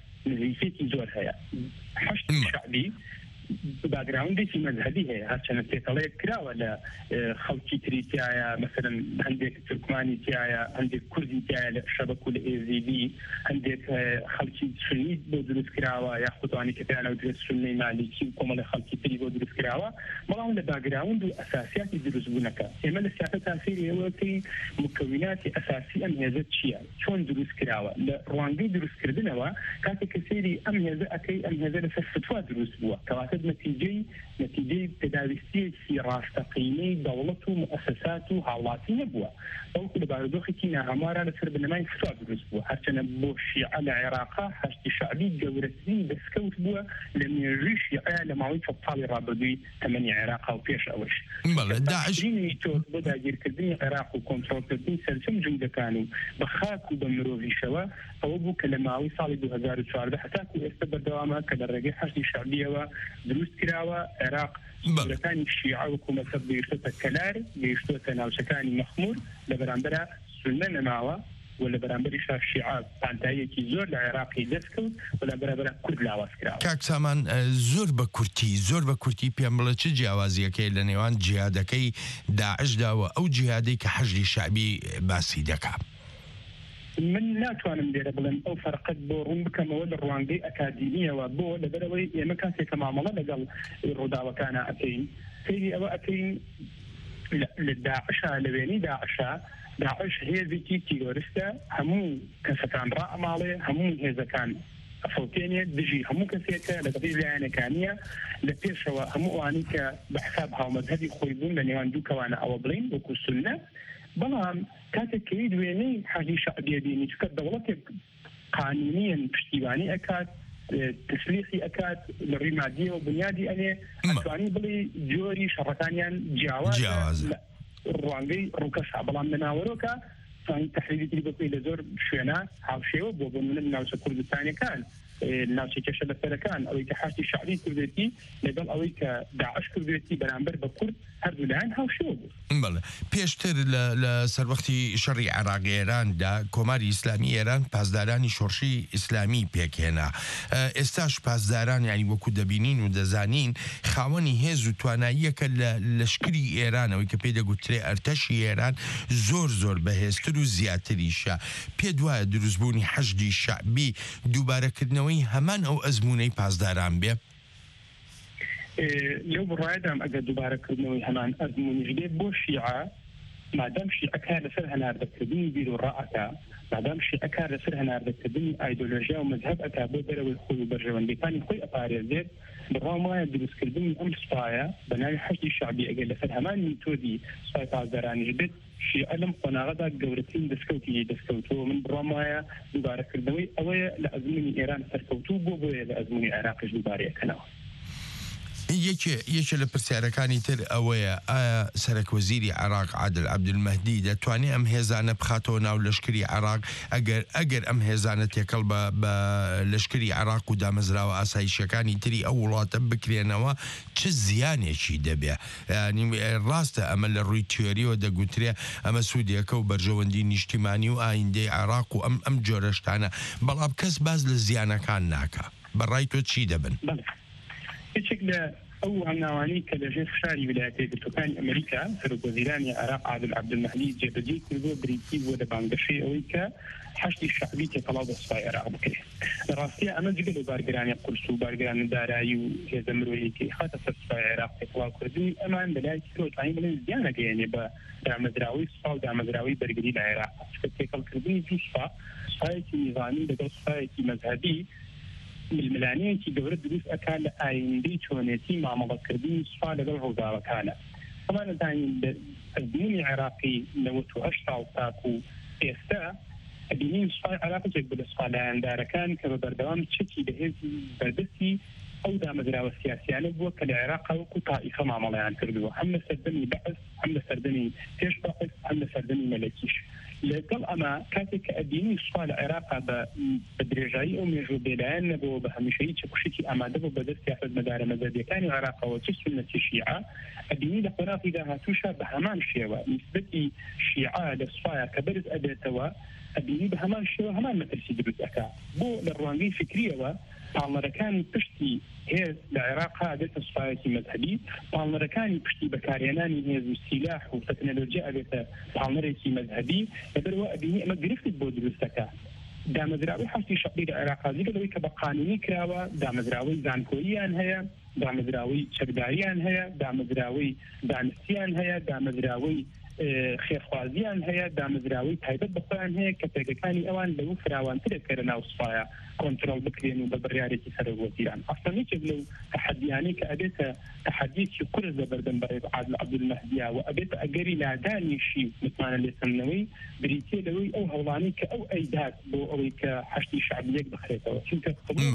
حەشتی شعبی باگراوندێکی مەذهبی هەیە هەرچەنە تێکەڵەیەک کراوە لە خەڵکی تریتیایە مەسەرەن هەندێک تورکمانی تایە هەندێک کوردی تایە لە شەبەک و لە ئێزیدی هەندێک خەڵکی سنی بۆ دروست کراوە یا خودوانی کە پێیان ئەوترێت سنەی مالیکی و کۆمەڵی خەڵکی تری بۆ دروست کراوە بەڵام لە باگراوند و ئەساسیاتی دروستبوونەکە ئێمە لە سیاسەت تاسیری ئێوەکەی مکەویناتی ئەساسی ئەم هێزە چییە چۆن دروست کراوە لە ڕوانگەی دروستکردنەوە کاتێک کە سێری ئەم هێزە ئەەکەی ئەم هێزە لەسەر فتوا دروست بووە کەواتە نتیجەی پێداویستیەکی ڕاستەقینەی دەوڵەت و مؤسسات و هاوڵاتی نەبووە بەڵکو لە بارودۆخێکی ناهەموارە لەسەر بنەمای فتوا دروست بووە هەرچەنە بۆ شیعە لە عێراقا حەشتی شعبی گەورەترین دەستکەوت بووە لە مێژووی شیعە لە ماوەی ساڵی ڕابردووی تەمەنی عێراقا و پێش ئەوەش داعشینی تۆ بۆ داگیرکردنی عێراق و کۆنتڕۆڵکردنی سەرچەم جوندەکان و بە خاک و بە مرۆڤیشەوە ئەوە بوو کە لە ماوەی ساڵی 2014 هەتاکو ئێستا بەردەوامە کە لە ڕێگەی حەشتی شعبیەوە دروست کراوە عێراق دەوڵەتانی شیعە و حکوومەتە گەیشتۆتە کەلار گەیشتۆتە ناوچەکانی مەخمور لە بەرامبەر سونە نەماوە و لە بەرامبەری شیعە پانتاییەکی زۆر لە عێراقی دەستکەوت و لە بەرامبەر کورد لاواز کراوە. کاک سامان زۆر بە کورتی پێم بڵێ چ جیاوازیەکەی لە نێوان جیهادەکەی داعشداوە ئەو جیهادەی کە حەشدی شعبی باسی دەکات. من ناتوانم لێرە بڵێم ئەو فەرقەت بۆ ڕوون بکەمەوە لە ڕوانگەی ئەکادیمیەوە بۆ لەبەرەوەی ئێمە کاتێککە مامەڵە لەگەڵ ڕووداوەکانە ئەەکەین سەیری ئەوە ئەەکەین لە داعشا لە وێنی داعش هێزێکی تیرۆریستە هەموو کەسەکان ڕائەماڵێ هەموو هێزەکان ئەفەوتێنێت دژی هەموو کەسێکە لە بەڕی لایەنەکانیە لە پێشەوە هەموو ئەوانەی کە بە حساب هاومەذهەبی خۆی بوون لە نێوان دوو کەوانە ئەوە بڵین وەکو سونە بەڵام کاتێک کەی دوێنەی حەشدی شعبیە بینی چکە دەوڵەتێک قانونیان پشتیوانی ئەکات تسلیحی ئەکات لە ڕووی مادیەوە بنیادی ئەنێ ئەتوانی بڵێ جۆری شەڕەکانیان جیاوازە ڕوانگەی ڕووکەشا بەڵام لە ناوەرۆکە تحلیلی بکەی لە زۆر شوێنە هاوشێوە بۆ بۆ ناوچە کوردستانیەکان ناوچە کێشە لەسەرەکان ئەوەی کە حەشتی شعبی کردێتی لەگەڵ ئەوەی کە داعش کردێتی بەرامبەر بە کورد هەردوو لایەن هاوشێوە بوو. بەڵێ پێشتر لە سەروەختی شەڕی عێراقی ئێراندا کۆماری ئیسلامی ئێران پاسدارانی شۆڕشی ئیسلامی پێکهێنا ئێستاش پاسداران ینی وەکو دەبینین و دەزانین خاوەنی هێز و تواناییەکە لە لەشکری ئێرانەوەی کە پێی دەگوترێ ئەرتەشی ئێران زۆر بەهێزتر و زیاتریشە پێ دوایە دروستبوونی حەشدی شعبی دووبارەکردنەوەی هەمان ئەو ئەزمونەی پاسداران بێ لەو بڕایدام ئەگەر دووبارەکردنەوەی هەمان ئەزمونیش بێت بۆ شیعە مادام شیعەکە لەسەر هەناردەکردنی بیر و ڕائەکە مادام شیعەکە لەسەر هەناردەکردنی ئایدۆلۆژیا و مەذهەب ئەکا بۆ دەرەوەی خۆی و بەرژەوەندەکانی خۆی ئەپارێزێت بڕام وایە دروستکردنی ئەم سوپایە بە ناوی حەشدی شعبی ئەگەر لەسەر هەمان میتۆدی سوپای پاسدارانیش بێت شیعە لەم قۆناغەدا گەورەترین دەستکەوتەوە من بڕام وایە دووبارەکردنەوەی ئەوەیە لە ئەزمونی ئێران سەرکەوتوو بۆیە لە ئەزمونی عێراقیش دووبارەیەکەنەوە. یەکێ لە پرسیارەکانی تر ئەوەیە ئایا سەرۆکوەزیری عێراق عادل عەبدولمەهدی دەتوانێت ئەم هێزانە بخاتەوە ناو لەشکری عێراق ئەگەر ئەم هێزانە تێکەڵ بە لەشکری عێراق و دامەزراوە ئاسایشەکانی تری ئەو وڵاتە بکرێنەوە چ زیانێکی دەبێ ڕاستە ئەمە لە ڕووی تیۆریەوە دەگوترێ ئەمە سوودیەکە و بەرژەوەندی نیشتیمانی و ئایندەی عێراق و ئەم جۆرەشتانە بەڵام کەس باز لە زیانەکان ناکە بەڕای تۆ چی دەبن؟ هیچێک لە ئەو هەنگاوانی کە لەژێر فشاری ویلایەتە یەکگرتووەکانی ئەمریکا سەرۆکوەزیرانی عێراق عادل عەبدولمەهدی جێبەجێ کردووە بریتی بووە لە بانگەشەی ئەوەی کە حشتی شعبی تێکەڵاو بە سوپای عێراق بکرێت لە ڕاستیە ئەمە جگە لە بارگرانی قورس و بارگرانی دارایی و هێزە مرۆیەکی خاتە سەر سوپای عێراق تێکەڵاوکردنی ئەمان بەلای کۆتایی بڵێن زیان ئەگەیەنێ بە دامەزراوەی سوپا و دامەزراوەی بەرگری لە عێراق تێکەڵکردنی دوو سوپایەکی نظامی لەگەڵ سوپایەکی مەذهبی ململانەیەکی گەورە دروست ئەکات لە ئایندەی چۆنێتی مامەڵەکردنی سوپا لەگەڵ ڕووداوەکانە ئەمان دەزانین ئەزمموی عێراقی 98 ساڵ تاکو ئێستا ئەبینین سوپای عێراقێک بە لە سوپالایەندارەکان کە بە بەردەوام چەکی بەهێزی بەردەستی ئەو دامەزراوە سیاسیانە بووە کە لە عێراق وەکو تائیفە مامەڵەیان کردووە هەم لە سەردەمی بەعث هەم لە سەردەمی پێش بەعث هەم لە سەردەمی مەلەکیش لەگەڵ ئەمە کاتێک کە ئەبینی سوپا لە عێراقا بە درێژایی ئەو مێژوو بێلایەن نەبەوە بە هەمیشەیی چەکوشێکی ئامادە بوو بەدەست یاخودمەدارە مەذهبیەکانی عێراقەوە چ سونەتی شیعە ئەبینی لە قۆناغی داهاتووشە بە هەمان شێوە نیسبەتی شیعە لە سوپایە کە بەرز ئەبێتەوە ئەبینی بە هەمان شێوە هەمان مەترسی دروست ئەکا بۆ لە ڕوانگەی فکریەوە پاڵنەرەکانی پشتی هێز لە عێراقا ئەبێتە سوپایەکی مەذهبی پاڵنەرەکانی پشتی بەکارهێنانی هێز و سیلاح و تەکنەلۆژیا ئەبێتە پاڵنەرێکی مەذهبی لەبەرەوە ئەبینی ئەمە گرفتت بۆ دروستەکە دامەزراوەی حەشتی شەعبی لە عێراقا لەوەی کە بە قانونی کراوە دامەزراوەی زانکۆییان هەیە دامەزراوەی چەکداریان هەیە دامەزراوەی دانستیان هەیە دامەزراوەی خێرخوازیان هەیە دامەزراوەی تایبەت بەخۆیان هەیە کە پێگەکانی ئەوان لەو فراوانترێک کە لە ناو سوپایە کۆنترۆل بکرێن و بە بڕیارێکی سەرۆکوەزیران ئەستەمیکێک لەو تەحەدیانەی کە ئەبێتە تەحەدیەکی قورس لە بەردەم بەڕێز عادل عەبدولمەهدیە و ئەبێتە ئەگەری لادانیشی متمانە لێسەندنەوەی بریتێ لەوەی ئەو هەوڵانەی کە ئەو ئەیدات بۆ ئەوەی کە حەشتی شەعبیەک بخرێتەوە چونکە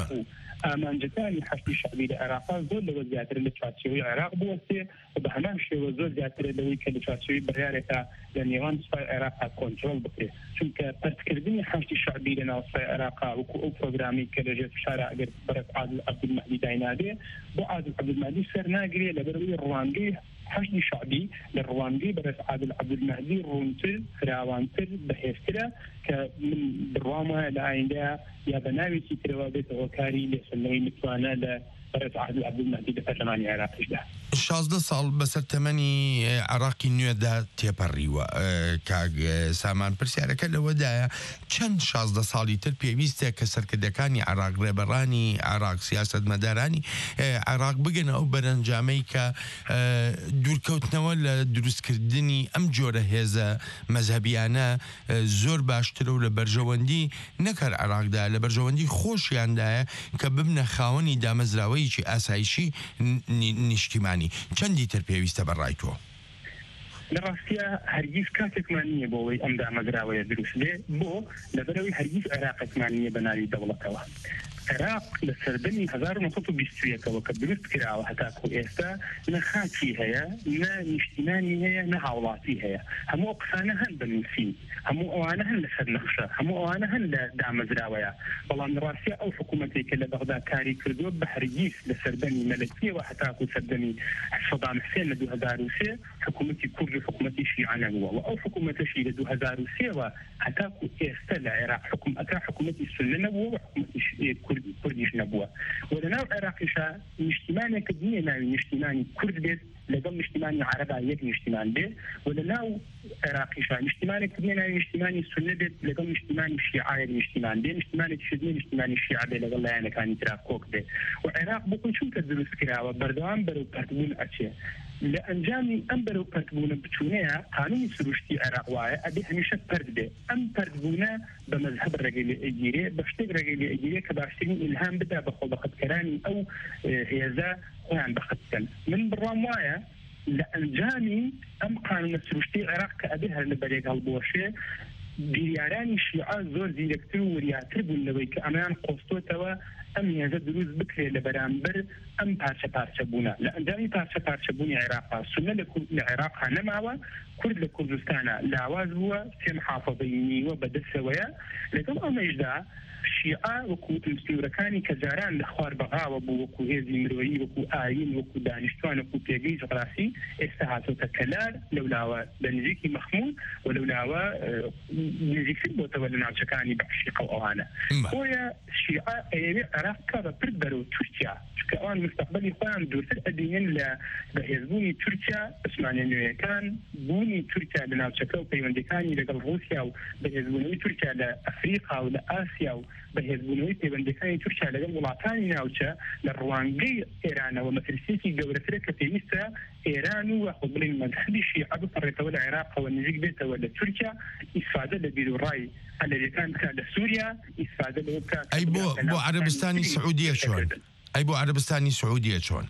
ئامانجەکانی حەشتی شەعبی لە عێراقا زۆر لەوە زیاتر لە چوارچێوەی عێراق بوەستێ و بە هەمان شێوە زۆر زیاتر لەوەی کە لە چوارچێوەی بڕیارێکە لە نێوان سوپای عێراقا کۆنترۆل بکرێت چونکە پەرتکردنی حەشتی شەعبی لە ناو سوپای عێراقا وەکو ئەو پرۆگرامی کە لەژێر فشارە ئەگەر بەرەز عادل عەبدولمەهدی داینادێ بۆ عادل عەبدولمەهدی سەر ناگرێ لەبەرەوەی ڕوانگەی حەشتی شەعبی لە ڕوانگەی بەرەز عادل عەبدولمەهدی ڕوونتر فراوانتر بەهێزترە کە من بڕوامە لە ئایندەیە یا بە ناوێکی ترەوە بێتەوە کاری لێسەندنەوەی متوانە لە بەرەز عادل عەبدولمەهدی لە پەرلەمانی عێراقیشدا 16 ساڵ بەسەر تەمەنی عێراقی نوێدا تێپەڕیوە کاگ سامان پرسیارەکە لەوەدایە چەند 16 ساڵی تر پێویستە کە سەرکردەکانی عێراق ڕێبەرانی عێراق سیاسەتمەدارانی عێراق بگەنە ئەو بەرەنجامەی کە دوورکەوتنەوە لە دروستکردنی ئەم جۆرە هێزە مەذهبیانە زۆر باشترە و لە بەرژەوەندی نەکەر عێراقدا لە بەرژەوەندی خۆشیاندایە کە ببنە خاوەنی دامەزراوەیەکی ئاسایشی نیشتیمانی چەندی تر پێویستە بەڕای تۆ لە ڕاستیە هەرگیز کاتێکمان نییە بۆ ئەوەی ئەم دامەزراوەیە دروست بێ بۆ لەبەرەوەی هەرگیز عێراقێکمان نییە بە ناوی دەوڵەتەوە عێراق لە سەردەمی 1920ەوە کە دروست کراوە هەتاکو ئێستا نە خاکی هەیە نە نیشتیمانی هەیە نە هاوڵاتی هەیە هەموو قسانە هەن بنووسین هەموو ئەوانە هەن لەسەر نەخشە هەموو ئەوانە هەن لە دامەزراوەیە بەڵام ڕاستیە ئەو حکوومەتێک کە لە بەغدا کاری کردووە بە هەرگیز لە سەردەمی مەلەکیەوە هەتاکو سەردەمی سەدام حوسێن لە 2003 حکوومەتی کورد و حکوومەتی شیعە نەبووە و ئەو حکوومەتەشی لە 2003ەوە هەتاکو ئێستا لە عێراق حکوومەتی سونە نەبووە و حکوومەتی کوردیش نەبووە و لەناو عێراقیشە نیشتیمانێک نییە ناوی نیشتیمانی کورد بێت لەگەڵ نیشتیمانی عەرەبا یەک نیشتیمان بێت و لەناو عێراقیشە نیشتیمانێک نییە ناوی نیشتیمانی سونە بێت لەگەڵ نیشتیمانی شیعە یەک نیشتیمان بێت نیشتیمانێکی شدنی نیشتیمانی شیعە بێت لەگەڵ لایەنەکانی ترا کۆک بێت و عێراق بۆ چونکە دروست کراوە بەردەوام بەرەو پەرتبوون ئەچێ لە ئەنجامی ئەم بەرەو پەرتبوونە بچوونەیە قانونی سروشتی عێراق وایە ئەبێ هەمیشە پەرت بێ ئەم پەرتبوونە بە مەذهب ڕێگەی لێ ئەگیرێ بە شتێک ڕێگەی لێ ئەگیرێ کە باشترین ئیلهام بدا بە خۆبەخەتکەرانی ئەو هێزە خۆیان بەخەتکەن من بڕوام وایە لە ئەنجامی ئەم قانونە سروشتی عێراق کە ئەبێ هەر لە بەرێک هەڵبۆشێ بیریارانی شیعە زۆر زیرەکتر و وریاتر بوون لەوەی کە ئەمەیان قۆستۆتەوە ئەم هێزە دروست بکرێت لە بەرامبەر ئەم پارچە پارچە بوونە لە ئەنجامی پارچە پارچە بوونی عێراقا سونە لە عێراقا نەماوە کورد لە کوردستانە لاواز بووە سێ محافەزەی نیوە بەدەستەوەیە لەگەڵ ئەمەشدا شیعە وەکو ئینستیتورەکانی کە جاران لە خوار بەغاوە بوو وەکو هێزی مرۆیی وەکو ئاین وەکو دانیشتوان وەکو پێگەی جغراسی ئێستا هاتۆتە کەلار لەولاوە بە نزیکی مەخموود و لەولاوە نزیکتر بۆتەوە لە ناوچەکانی بەعشیقە و ئەوانە بۆیە شیعە ئەیەوێ عێراق کە پرد بەرەو تورکیا چکە ئەوان مستەقبەلی خۆیان دوورتر ئەدێنن لە بەهێزبوونی تورکیا عوسمانیە نوێیەکان بوونی تورکیا لە ناوچەکە و پەیوەندەکانی لەگەڵ رووسیا و بەهێزبوونەوەی تورکیا لە ئەفریقا و لە ئاسیا و بەهێزبوونەوەی پەیوەندەکانی تورکیا لەگەڵ وڵاتانی ناوچە لە ڕوانگەی ئێرانەوە مەترسیەکی گەورەترە کە پێویستە ئێران و وەخۆ بڵین مەذهبی شیعە بپەڕێتەوە لە عێراقەوە نزیک بێتەوە لە تورکیا ئیسفادە لە بیرروڕای ئەلەویەکان بکات لە سووریا ئیسفادە لەوە بکات ئەی بۆ عەرەبستانی سعودیە چۆن ئەی بۆ عەرەبستانی سعودیە چۆن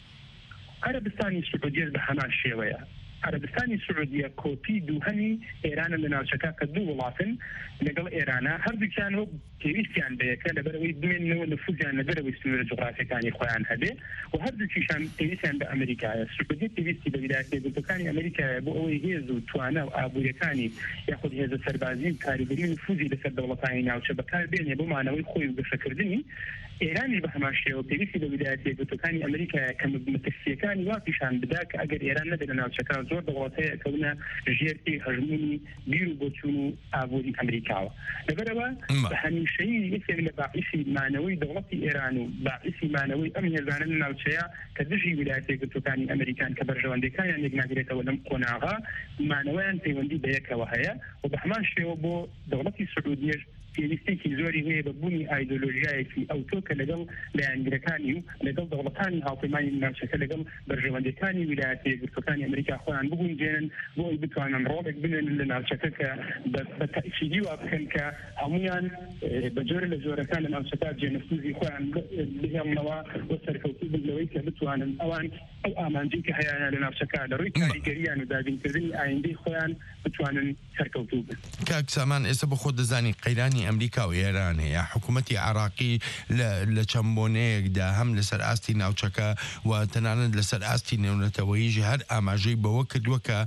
عەرەبستانی سعودیە بە هەمان شێوەیە عربستانی سعودیە کۆپی دووهەمی ئێرانە لە ناوچەکە کە دوو وڵاتن لەگەڵ ئێرانە هەردووکیانەوە پێویستیان بەیەکە لەبەرەوەی بمێننەوە نفوذیان لەبەرەوەی سنوورە جوغرافیەکانی خۆیان هەبێ و هەردووکیشان پێویستیان بە ئەمریکایە سعودی پێویستی بە ویلایەتە یەکگرتووەکانی ئەمریکایە بۆ ئەوەی هێز و توانە و ئابوووریەکانی یاخود هێزە سەربازی و کاریگەری و نفوذی لەسەر دەوڵەتانی ناوچە بەکاربێنێ بۆ مانەوەی خۆی و گەشەکردنی ئێرانی بە هەمان شێوە پێویستی بە ویلایەتە یەکگرتووەکانی ئەمریکایە کە مەترسیەکانی واقعیشان بدا کە ئەگەر ئێران نەبێت لە ناوچەکە زۆر دەوڵەتەیە کەونە ژێرتی هەژمونی بیر و بۆچوون و ئابووری ئەمریکاوە لەبەرەوە بە هەمیشەیی یەکێک لە باعثی مانەوەی دەوڵەتی ئێران و باعثی مانەوەی ئەم هێزانە لە ناوچەیە کە دژی ویلایەتە یەکگرتووەکانی ئەمریکان کە بەرژەوەندەکانیان یەکناگرێتەوە لەم قۆناغا مانەوەیان پەیوەندی بەیەکەوە هەیە و بە هەمان شێوە بۆ دەوڵەتی سعودیەش پێویستێکی زۆری هەیە بە بوونی ئایدۆلۆژیایەکی ئەوتۆ کە لەگەڵ لایەنگرەکانی و لەگەڵ دەوڵەتانی هاوپەیمانی ناوچەکە لەگەڵ بەرژەوەندەکانی ویلایەتە یەکگرتووەکانی ئەمریکا خۆیان بگونجێنن بۆ ئەوی بتوانن ڕۆڵێک بنێن لە ناوچەکە کە بە تەئکیدی وا بکەن کە هەمویان بە جۆرە لە جۆرەکان لە ناوچەکە جێنفوزی خۆیان بهێڵنەوە بۆ سەرکەوتوو بنەوەی کە بتوانن ئەوان ئەو ئامانجی کە هەیەە لە ناوچەکە لە ڕووی کاریگەریان و دابینکردنی ئایندەی خۆیان بتوانن سەرکەوتوو بن. کاک سامان ئێستا بە خۆت دەزانی قەیرانی ئەمریکا و ئێران هەیە حکوومەتی عراقی لە چەمبۆنەیەکدا هەم لەسەر ئاستی ناوچەکە و تەنانەت لەسەر ئاستی نێونەتەوەییژی هەر ئاماژەی بەوە کردووە کە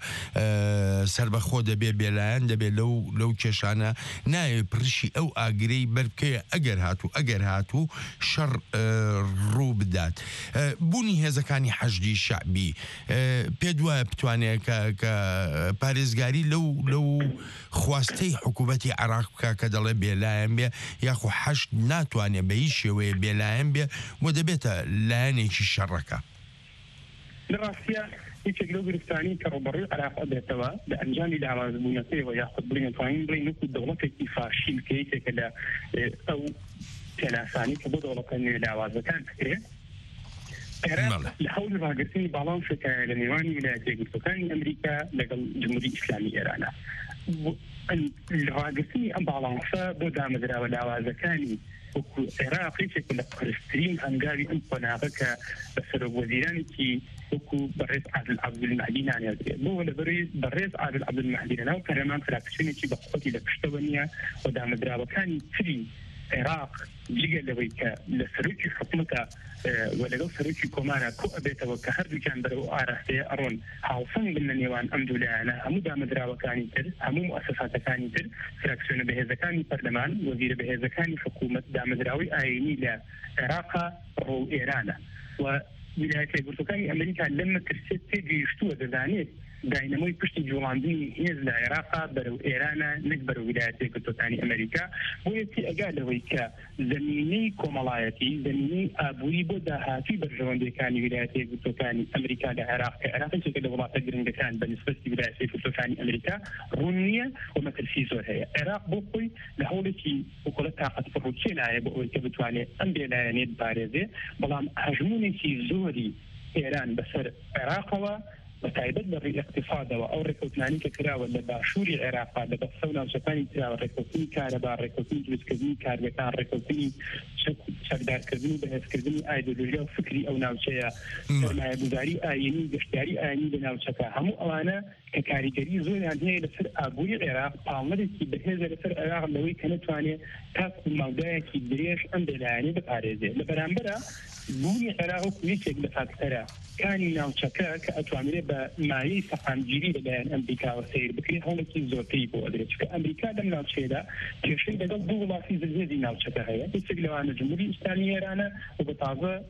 سربەخۆ دەبێ بێلایەن دەبێت لەو کێشانە نایە پرشی ئەو ئاگرەی بەربکەیە ئەگەر هاتوو شەڕ ڕوو بدات. بوونی هێزەکانی حەشدی شعبی پێ دوایە بتوانێت کە پارێزگاری لەو خواستەی حکوومەتی عراق بکە کە دەڵێ بێلایەن بێ یاخو حەشد ناتوانێت بە هیچ شێوەیە بێلایەن بێ و دەبێتە لایەنێکی شەڕەکە. لە ڕاستیە هیچێک لەو گرفتانی کە ڕۆبەڕووی عراق ئەبێتەوە لە ئەنجامی لاوازبوونەکەیەوە یاخود بڵێن توانین بڵێن وەکو دەوڵەتێکی فاشیل کە یەکێکە لە ئەو تێناسانی کە بۆ دەوڵەتە نوێ لاوازەکان بکرێت عێراق لە هەوڵ ڕاگررتنی باڵانسەکە لە نێوانی ویلایەتە یەکگرتووەکانی ئەمریکا لەگەڵ جمهوری ئیسلامی ئێرانە ڕاگررتنی ئەم باڵانسە بۆ دامەدراوە لاوازەکانی وەکو عێراق یەکێک لە قرسترین هەنگاوی ئەم قۆناغە کە بە سەرۆکوەزیرانێکی وەکو بەڕێز عادل عەبدولمەهدی نانیازرێت بۆ لەبەرەوەی بەڕێز عادل عەبدولمەهدی لەناو پەرلەمان فراکسیۆنێکی بەخۆتی لە پشتەوە نییە و دامەدراوەکانی تری عێراق جگە لەوەی کە لە سەرۆکی حکوومەتە و لەگەڵ سەرۆکی کۆمارە کۆ ئەبێتەوە کە هەردووکیان بەرەو ئاراستەیە ئەڕۆن هاوسەنگ بن لە نێوان ئەم دوولایانە هەموو دامەدراوەکانی تر هەموو مؤسساتەکانی تر فراکسیۆنە بەهێزەکانی پەرلەمان وەزیرە بەهێزەکانی حکوومەت دامەدراوەی ئاینی لە عێراقا ڕۆ ئێرانە و ویلایەتە یەکگرتووەکانی ئەمریکا لەم مەترسیە تێگەیشتووە دەزانێت داینەمەی پشتی جوڵاندنی هێز لە عێراقا بەرەو ئێرانە نەک بەرەو ویلایەتە یەکگرتووەکانی ئەمریکا بۆیەتی ئەگا لەوەی کە زەمینەی کۆمەڵایەتی زەمینەی ئابووری بۆ داهاتووی بەرژەوەندەکانی ویلایەتە یەکگرتووەکانی ئەمریکا لە عێراق کە عێراق یەکێکە لە وڵاتە گرنگەکان بە نسبەتی ویلایەتە یەکگرتووەکانی ئەمریکا ڕوون نییە و مەترسی زۆر هەیە عێراق بۆ خۆی لە هەوڵێکی وەکوڵە تاقەت فڕوچێنایە بۆ ئەوەی کە بتوانێت ئەم بێلایەنێت بارێزێ بەڵام هەژمونێکی زۆری ئێران بەسەر عێراقەوە بەتایبەت بە ڕێی اقتصادەوە ئەو ڕێکەوتنانی کە کراوە لە باشووری عێراقا لە بەخسە و ناوچەکانی تراوە ڕێکەوتنی کارەبا ڕێکەوتنی دروستکردنی کارگەکان ڕێکەوتنی چەکدارکردنی و بەهێزکردنی ئایدۆلۆژیا و فکری ئەو ناوچەیە سەرمایه‌گوزاری ئاینی گەشتیاری ئاینی لە ناوچەکە هەموو ئەوانە کە کاریگەری زۆریان هەیە لەسەر ئابووری عێراق پاڵمەرێکی بەهێزە لەسەر عێراق لەوەی کە نەتوانێت تاکو ماودایەکی درێژ ئەم بێلایەنەی بپارێزێت لە بەرامبەرە بوونی عێراق وەکو یەکێک لە فاکتەرە کانی ناوچەکە کە ئەتوانرێت بە مایەی سەقامگیری لەلایەن ئەمریکاوە سیر بکرێت هەوڵێکی زۆرتری بۆ ئەدرێت چونکە ئەمریکا لەم ناوچەیەدا کێشەی لەگەڵ دوو وڵاتی زەرزێدی ناوچەکە هەیە یەکێک لەوانە جمهوری ئیسلامی ئێرانە و بە تازە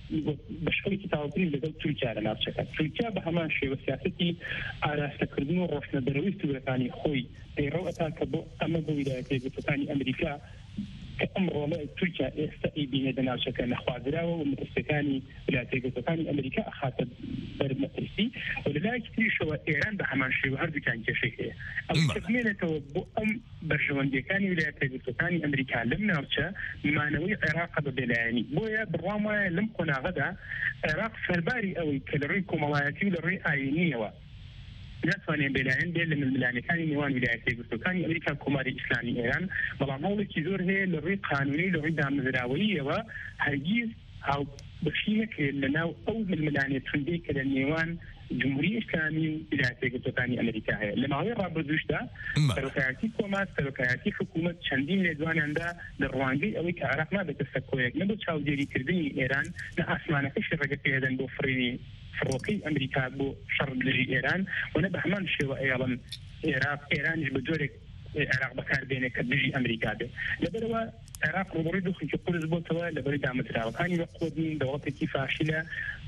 بەشەڵێکی تاوەبری لەگەڵ تورکیا لە ناوچەکە تورکیا بە هەمان شێوە سیاسەتی ئاراستەکردن و ڕۆشنەدەرەوەی سوورەکانی خۆی پەیڕەو ئەتا کە بۆ ئەمە بۆ ویلایەتە یەکگرتووەکانی ئەمریکا کە ئەم ڕۆڵە تورکیا ئێستا ئیبینێ لە ناوچەکە نەخوازراوە و مەترسیەکانی ویلایەتە یەکگرتووەکانی ئەمریکا ئەخاتە بەرمەترسی و لەلایەکی تریشەوە ئێران بە هەمان شێوە هەردووکان کێشەی هەیە ئەو تەکمێنێتەوە بۆ ئەم بەرژەوەندیەکانی ویلایەتە یەکگرتووەکانی ئەمریکا لەم ناوچە مانەوەی عێراقە بە بێلایەنی بۆیە بڕوام وایە لەم قۆناغەدا عێراق سەرباری ئەوەی کە لە ڕووی کۆمەڵایەتی و لە ڕووی ئاینیەوە ناتوانێت بێلایەن بێت لە ململانەکانی نێوان ویلایەتە یەکگرتووەکانی ئەمریکا کۆماری ئیسلامی ئێران بەڵام هەوڵێکی زۆر هەیە لە ڕووی قانونی لە ڕووی دامەزراوەییەوە هەرگیز هاو بەشی نەکرێت لەناو ئەو ململانێت توندەی کە لە نێوان جمهوری ئیسلامی و ویلایەتە یەکگرتووەکانی ئەمریکا هەیە لە ماوەی ڕابردووشدا سەرۆکایەتی کۆمات سەرۆکایەتی حکوومەت چەندین لێدوانیاندا لە ڕوانگەی ئەوەی کە عێراق نابێتە سەرکۆیەک نە بۆ چاودێریکردنی ئێران نە ئاسمانەکەشی ڕێگە پێدەن بۆ فڕینی فڕۆکەی ئەمریکا بۆ شەڕ لەژی ئێران وەنە بە هەمان شێوە ئێڵن ئێرانیش بە جۆرێک عێراق بەکاربێنێت کە دژی ئەمریکا بێت لەبەرەوە عێراق ڕوبەڕووی دۆخێکی قورس بۆتەوە لەبەری دامەزراوەکانی بە قۆدین دەوڵەتێکی فاشلە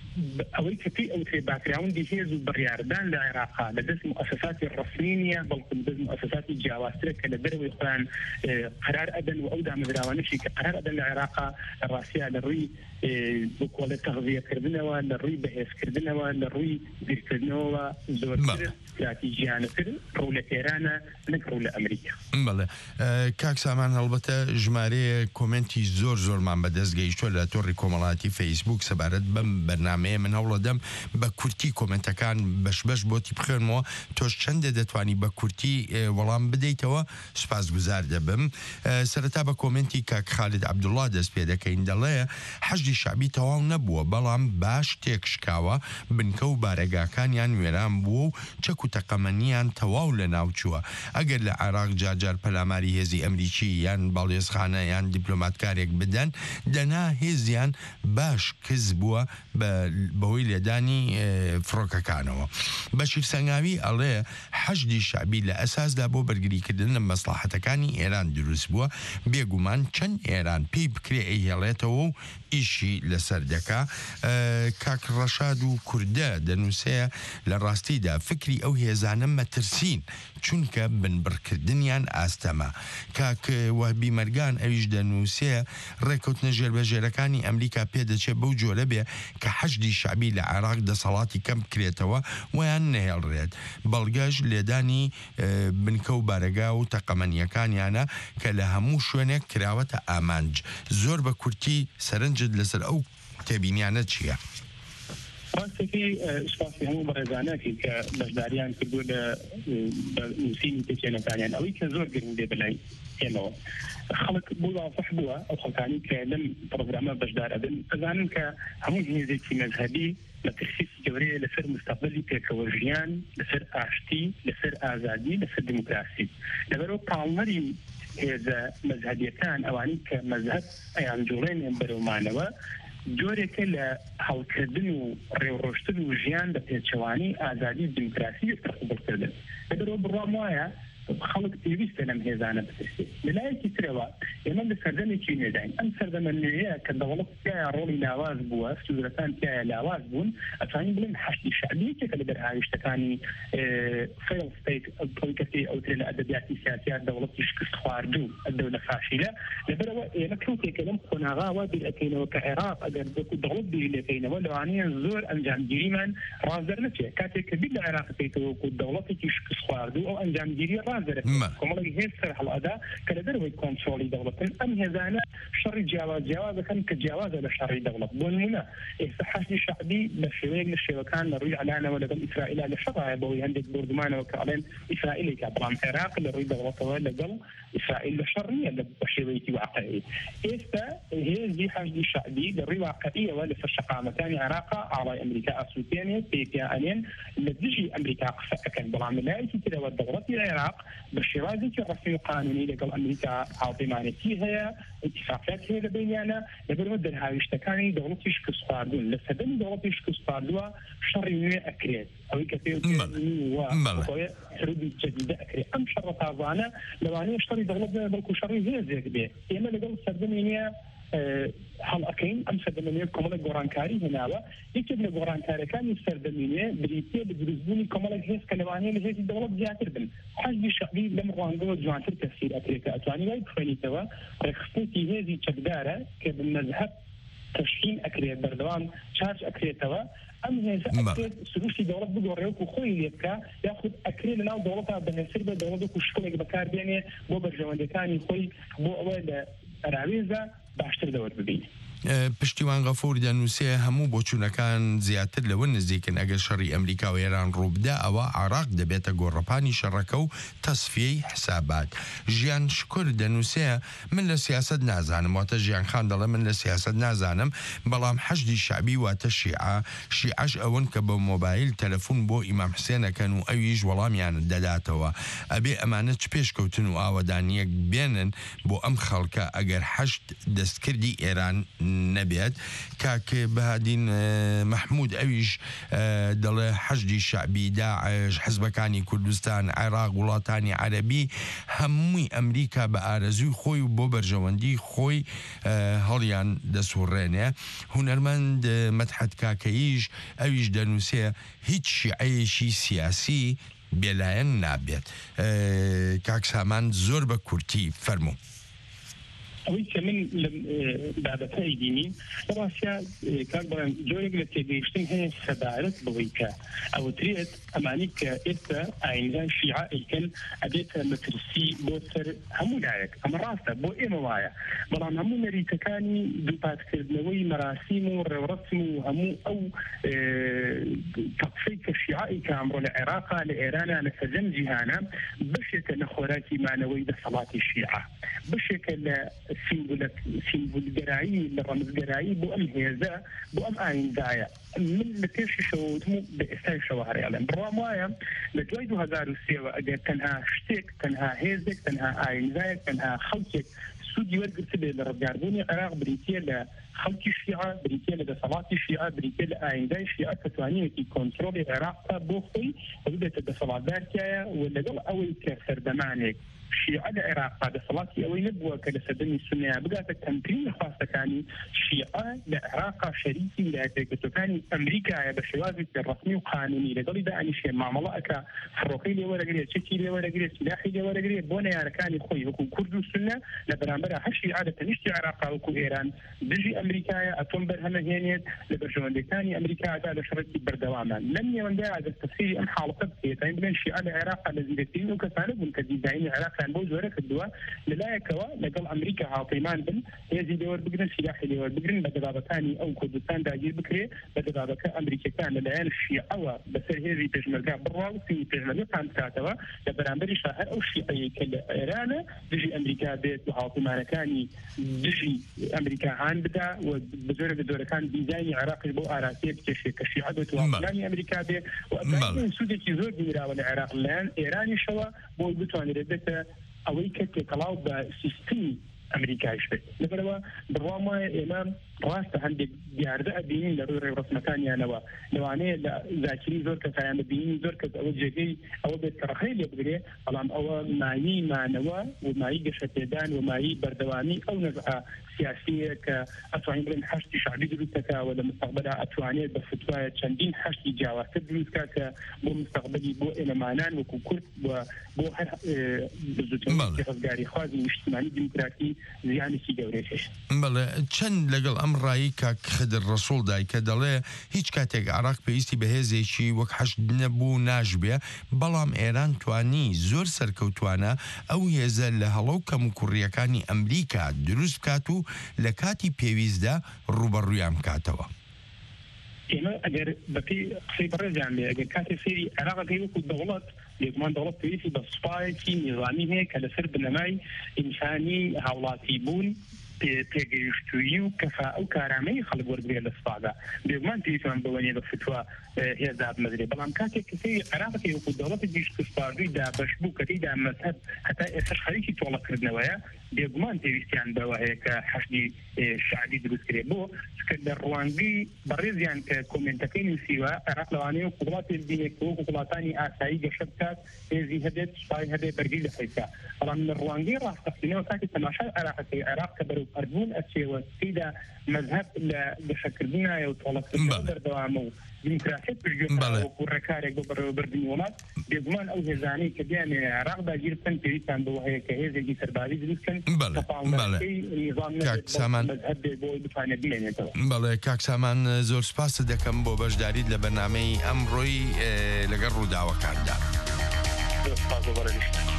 ئەوەی کە پێی ئەوترێ باکراوندی هێز و بڕیاردان لە عێراقا لە دەست مؤسساتی ڕەسمی نیە بەڵکو لە دەست مؤسساتی جیاوازترە کە لە دەرەوەی خۆیان قەرار ئەدەن و ئەو دامەزراوانەشی کە قەرار ئەدەن لە عێراقا ڕاستیە لە ڕووی بۆ کۆڵە تەغذیەکردنەوە لە ڕووی بەهێزکردنەوە لە ڕووی بیرکردنەوە زۆرتر استراتیژیانەتر ڕوو لە ئێرانە نەک ڕوو لە ئەمریکا. بەڵێ کاک سامان هەڵبەتە ژمارەیە کۆمنتی زۆرمان بەدەست گەیشتووە لە تۆڕی کۆمەڵایەتی فەیسبوک سەبارەت بەم بەرنامەیە من هەوڵە دەم بە کورتی کۆمنتەکان بەش بۆتی بخێنمەوە تۆش چەندە دەتوانی بە کورتی وەڵام بدەیتەوە سوپاسگوزار دەبم. سەرەتا بە کۆمنتی کاک خالد عەبدوڵڵا دەست پێ دەکەین دەڵێ حەشدی شعبی تەواو نەبووە بەڵام باش تێکشکاوە بنکە و بارەگاکانیان وێران بووە و چەک و تەقەمەنیان تەواو لە ناوچووە ئەگەر لە عێراق جارجار پەلاماری هێزی ئەمریکی یان باڵێزخانە یان دیپلۆماتکارێک بدەن دەنا هێزیان باش کز بووە بەهۆی لێدانی فڕۆکەکانەوە. بەشیر سەنگاوی ئەڵێ حەشدی شعبی لە ئەساسدا بۆ بەرگریکردن لە مەسلحەتەکانی ئێران دروست بووە بێگومان چەند ئێران پێی بکرێ ئەیهێڵێتەوە و ئیشی لەسەر دەکا. کاک ڕەشاد و کوردە دەنووسەیە لە ڕاستیدا فکری ئەو هێزانە مەترسین چونکە بنبڕکردنیان ئاستەمە. کاک وهبی مەرگان ئەویش دەنووسەیە ڕێکەوتنە ژێربەژێرەکانی ئەمریکا پێدەچێت بەو جۆرە بێ کە حەشدی شعبی لە عێراق دەسەڵاتی کەم بکرێتەوە ویان نەهێڵڕێت بەڵگەش لێدانی بنکە و بارەگا و تەقەمەنیەکانیانە کە لە هەموو شوێنێک کراوەتە ئامانج. زۆر بە کورتی سەرنجت لەسەر ئەو تێبینیانە چییە؟ ڕاستەکەی سوپاسی هەموو بەڕێزانەکەی کە بەشداریان کردووە لە نووسینی پێچێنەکانیان ئەوەی کە زۆر گرنگ دێ بەلای ئێمەوە خەڵک بۆ واضح بووە ئەو خەڵکانی کە لەم پرۆگرامە بەشدار ئەبن ئەزانن کە هەموو هێزێکی مەذهبی لە ترسیسی گەورەیە لەسەر مستەقبەلی پێکەوە ژیان لەسەر ئاشتی لەسەر ئازادی لەسەر دیموکراسی لەبەرەوە پاڵنەری هێزە مەذهبیەکان ئەوانی کە مەذهب ئەیان جوڵێنێن بەرەومانەوە جۆرێکە لە هەڵکردن و ڕێوڕۆشتن و ژیان بە پێچەوانی ئازادی دیموکراسی تەقبولکردن لەبەرەوە بڕوام وایە خەڵک پێویستە لەم هێزانە بترسێت لەلایەکی ترەوە ئێمە لە سەردەمێکی نێداین ئەم سەردەمە نوێیە کە دەوڵەت تایە ڕۆڵی لاواز بووە سوورەکان تایە لاواز بوون ئەتوانین بڵێن حەشدی شعبیەکێکە لە بەرهاویشتەکانی فەیڵ ستەیت پۆلیتیکەی ئەوترێ لە ئەدەبیاتی سیاسیات دەوڵەتی شکست خواردوو ئەدەولە فاشیلە لەبەرەوە ئێمە کەوتێکە لەم قۆناغاوە بیرەکەینەوە کە عێراق ئەگەر دەوڵەت بیرەکەینەوە لەوانەیە زۆر ئەنجامگیریمان ڕازدەر نەچێت کاتێک کە بیر لە عێراق بکەیتەوە وەکو دەوڵەتێکی شکست خواردوو ئەو ئەنجامگیری کۆمەڵی هێز سەر هەڵئەدا کە لە دەرەوەی کۆنترۆڵی دەوڵەتن ئەم هێزانە شەڕی جیاواز دەکەن کە جیاوازە لە شەڕی دەوڵەت بۆ نمونە ئێستا حەشدی شەعبی لە شێوەیەک لە شێوەکان لە ڕووی ئەلانەوە لەگەڵ ئیسرائیل لە شەڕایە بەوەی هەندێک بردمانەوە کە ئەڵێن ئیسرائیلێکە بەڵام عێراق لە ڕووی دەوڵەتەوە لەگەڵ ئیسرائیل لە شەڕ نییە بە شێوەیەکی واقعی. ئێستا هێزی حەشدی شەعبی لە ڕووی واقعیەوە لەسەر شەقامەکانی عێراقا ئاڵای ئەمریکا ئەسووتێنێت پێکیانێن لە دژی ئەمریکا قسە ئەکەن بەڵام لەلایەکی ترەوە دەوڵەتی عێراق بە شێوازێکی ڕەسمی و قانونی لەگەڵ ئەمریکا هاوپەیمانێتی هەیە اتفاقیات هەیە لە بینیانە لەبەرەوە دەرهاویشتەکانی دەوڵەتی شکست خواردوون لە سەردەمی دەوڵەتی شکست خواردووە شەڕی نوێ ئەکرێت ئەوەی کە پێ سرودی جەدیدە ئەکرێت ئەم شەڕە تازانە لەوانەیە شەڕی دەوڵەت بڵکو شەڕی هێزێک بێ ئێمە لەگەڵ سەردەمی نیە هەڵەکەین ئەم سەردەمێنێ کۆمەڵە گۆڕانکاری هێناوە یەکێک لە گۆڕانکاریەکانی سەردەمێنێ بریتە لە دروستبوونی کۆمەڵێک هێز کە لەوانەیە لە هێزی دەوڵەت زیاتر بن حەزبی شەعبی لەم ڕوانگەوە جوانتر تەفسیر ئەکرێت کە ئەتوانی وای بخوێنیتەوە ڕێکخستنی هێزی چەکدارە کە بمەذهب تشکیل ئەکرێت بەردەوام چارج ئەکرێتەوە ئەم هێزە ئەکرێت سروشتی دەوڵەت بگۆڕێت و خۆی لێ بکە یاخود ئەکرێت لەناو دەوڵەتە بەهێزتر بە دەوڵەت و شکڵێک بەکاربێنێ بۆ بەرژەوەندەکانی خۆی بۆ ئەوە لە ئەراوێزە باشتر دەوەت ببین. پشتیوان غەفور دەنووسێ هەموو بۆچوونەکان زیاتر لەوە نزیکن ئەگەر شەڕی ئەمریکا و ئێران ڕووبدا ئەوە عراق دەبێتە گۆڕەپانی شەڕەکە و تەسفیەی حسابات. ژیان شکر دەنووسێ من لە سیاست نازانم واتە ژیان خان دەڵێ من لە سیاست نازانم بەڵام حەشدی شعبی واتە شیعەش ئەوەن کە بە مۆبایل تەلەفۆن بۆ ئیمام حسێنەکەن و ئەویش وەڵامیان دەداتەوە ئەبێ ئەمانە چ پێشکەوتن و ئاوەدانیەک بێنن بۆ ئەم خەڵکە ئەگەر حەشد دەستکردی ئێران نەبێت کاکە بەهادین مححمود ئەویش دەڵێ حەشدی شعبی داعش حزبەکانی کوردستان عێراق وڵاتانی عەربی هەمووی ئەمریکا بە ئارەزوی خۆی و بۆ بەرژەوەندی خۆی هەڵیان دەسوڕێنێ. هونەرمەند مەدحەت کاکەیش ئەویش دەنووسێ هیچ شیعەیەکی سیاسی بێلایەن نابێت. کاک سامان زۆر بە کورتی فەرموو. ئەوەی کە من لە بابەتەی دینی ڕاستە کاک بەڵام جۆرێک لە تێگەیشتن هەیە سەدارەت بڵی کە ئەوترێت ئەمانی کە ئێستا ئاینزان شیعە ئەیکەن ئەبێتە مەترسی بۆ سەر هەموو لایەک ئەمە ڕاستە بۆ ئێمە وایە بەڵام هەموو نەریتەکانی دووپاتکردنەوەی مەراسیم و ڕێوڕەسم و هەموو ئەو تەقفەی کە شیعەی کە ئەمڕۆ لە عێراقا لە ئێرانە لە سەرجەم جیهانە بەشێکە لە خۆراکی مانەوەی دەسەڵاتی شیعە بەشێکە لە سیمبولگەرایی لە ڕەمزگەرایی بۆ ئەم هێزە بۆ ئەم ئایندایە من لە پێشی شەوتم و بە ئێستای شەوە هەرێڵێن بڕام وایە لە دوای 2023 ئەگەر تەنها شتێک تەنها هێزێک تەنها ئایندایەک تەنها خەڵکێک سوودی وەرگرت بێت لە ڕزگاربوونی عێراق بریتە لە خەڵکی شیعە بریتە لە دەسەڵاتی شیعە بریتە لە ئایندای شیعە کە توانیەتی کۆنترۆلی عێراق تا بۆ خۆی ببێتە دەسەڵاتدارتیایە و لەگەڵ ئەوەی کە سەردەمانێک شیعە لە عێراق دەسەڵاتی ئەوەی نەبووە کە لە سەردەمی سونیا بگاتە تەمکین خواستەکانی شیعە لە عێراقا شەریکی ویلایەتە ئەمریکایە بە شێوازێکی ڕەسمی و قانونی لەگەڵی داعیشێ مامەڵە ئەکا فڕۆکەی لێوەرەگرێت چەکی لێوەرەگرێت سلاحی لێوەرەگرێت بۆ نەیارەکانی خۆی وەکو کورد و سونە لە بەرامبەر هەر شیعە لە تەنیشتی عێراقا وەکو ئێران دژی ئەمریکایە ئەتۆم بەرهەمەهێنێت لە بەرژەوەندەکانی ئەمریکادا لە شەڕێکی بەردەوامان لەم نێوەندەیە ئەگەر تەفسیری ئەم حاڵەتە بکرێت ئەین بڵێن شیعە لە عێراقا لە زیندەترین و کەسانە بوون کە دیزاینی عێراقیان بۆ زۆرە کردووە لەلایەکەوە لەگەڵ ئەمریکا هاوپەیمان بن هێزی لێوەربگرن سلاحی لێوەربگرن بە دەبابەکانی ئەو کوردستان داگیر بکرێت بە دەبابەکە ئەمریکەکان لەلایەن شیعەوە بەسەر هێزی پێشمەرگا بڕاوسی پێشمەرگەکان بکاتەوە لە بەرامبەریشا هەر ئەو شیعەیە کە لە ئێرانە دژی ئەمریکا بێت و هاوپەیمانەکانی دژی ئەمریکا هان بدا و بزۆرە بزۆرەکان دیزاینی عێراقش بۆ ئاراسیە بکێشێت کە شیعە بێت و هاوپەیمانی ئەمریکا بێت و سوودێکی زۆر بگیراوە لە عێراق لەلایەن ئێرانیشەوە بۆ بتوانێت بێتە ئەوەی کە تێکەڵاو بە سیستمی ئەمریکایش بێت لەبەرەوە بڕوام وایە ئێمە ڕاستە هەندێک دیاردە ئەبینین لە ڕووی ڕێوڕەسمەکانیانەوە لەوانەیە لە زاکری زۆر کەسایان ببینین زۆر کەس ئەوە جێگەی ئەوە بێت کە ڕەخەی لێ بگرێ بەڵام ئەوە مایی مانەوە و مایی گەشەپێدان و مایی بەردەوامی ئەو نەزعە سیاسیە کە ئەتوانین بڵێن حەشتی شعبی دروستەکەوە لە مستەقبەلا ئەتوانێت بە فتوایە چەندین حەشتی جیاوازتر دروستکە کە بۆ مستەقبەلی بۆ ئێمەمانان وەکو کورد بۆ هەر بزوتنی ڕزگاری خوازی نیشتیمانی دیموکراتی زیانێکی گەورەی هەیە. بەڵێ چەند لەگەڵ ئەم ڕایی کاک خدر ڕەسوڵ دای کە دەڵێ هیچ کاتێک عێراق پێویستی بە هێزێکی وەک حەشد نەبوو ناژبێ بەڵام ئێران توانی زۆر سەرکەوتوانە ئەو هێزە لە هەڵەو کەم و کوڕیەکانی ئەمریکا دروست بکات و لە کاتی پێویستدا ڕوبەڕوویان بکاتەوە. ئێمە ئەگەر بەپی قسەی بەڕێزیان لێ ئەگەر کاتی سێری عێراقەکەی وەکو دەوڵەت یەکمان دەوڵەت پێویستی بە سوپایەکی نظامی هەیە کە لەسەر بنەمای ئینسانی هاوڵاتی بوون پێگەیشتووی و کەفا ئەو کارامەی خەڵک وەرگێ لە سوپادا بێگومان پێویستمان بوەنێ بە فتووە هێزا بمەدرێ بەڵام کاتێک کەسەی عێراقەکەی وەکو دەوڵەتی گەشتکردپاردووی دابەش بوو کە تێیدا مەذهەب هەتا ئێستا خەریکی تۆڵەکردنەوەیە بێگومان پێویستیان بەوە هەیە کە حەشدی شعبی دروستکرێ بۆ چکە لە ڕوانگەی بەڕێزیان کە کۆمنتەکەی نووسیوە عێراق لەوانەیە وڵاتی بینێت کە وەکو وڵاتانی ئاسایی گەشە بکات هێزی هەبێت سوپای هەبێت بەرگی لە فەیسا بەڵام لە ڕوانگەی ڕاستەقینەوە کاتی تەماشای عێراقەکەی عێراق کە بەرەو ئەربوون ئەچێوە سیدا مەذهب لە گەشەکردنا و تۆڵەکردن بەردەوام و دیموکراسی پێشگوێ ڕێکارێک بۆ بەڕێوەبردننی وڵات بێگومان ئەو هێزانەی کە دیانێ عێراقدا گیر بکەن پێویستیان بەوە هەیە کە هێزێکی سەربازی دروست بکەن بەڵێ کاک سامان زۆر سپاس دەکەم بۆ بەشداریت لە بەرنامەی ئەمڕۆی لەگەڵ ڕووداوەکاندا.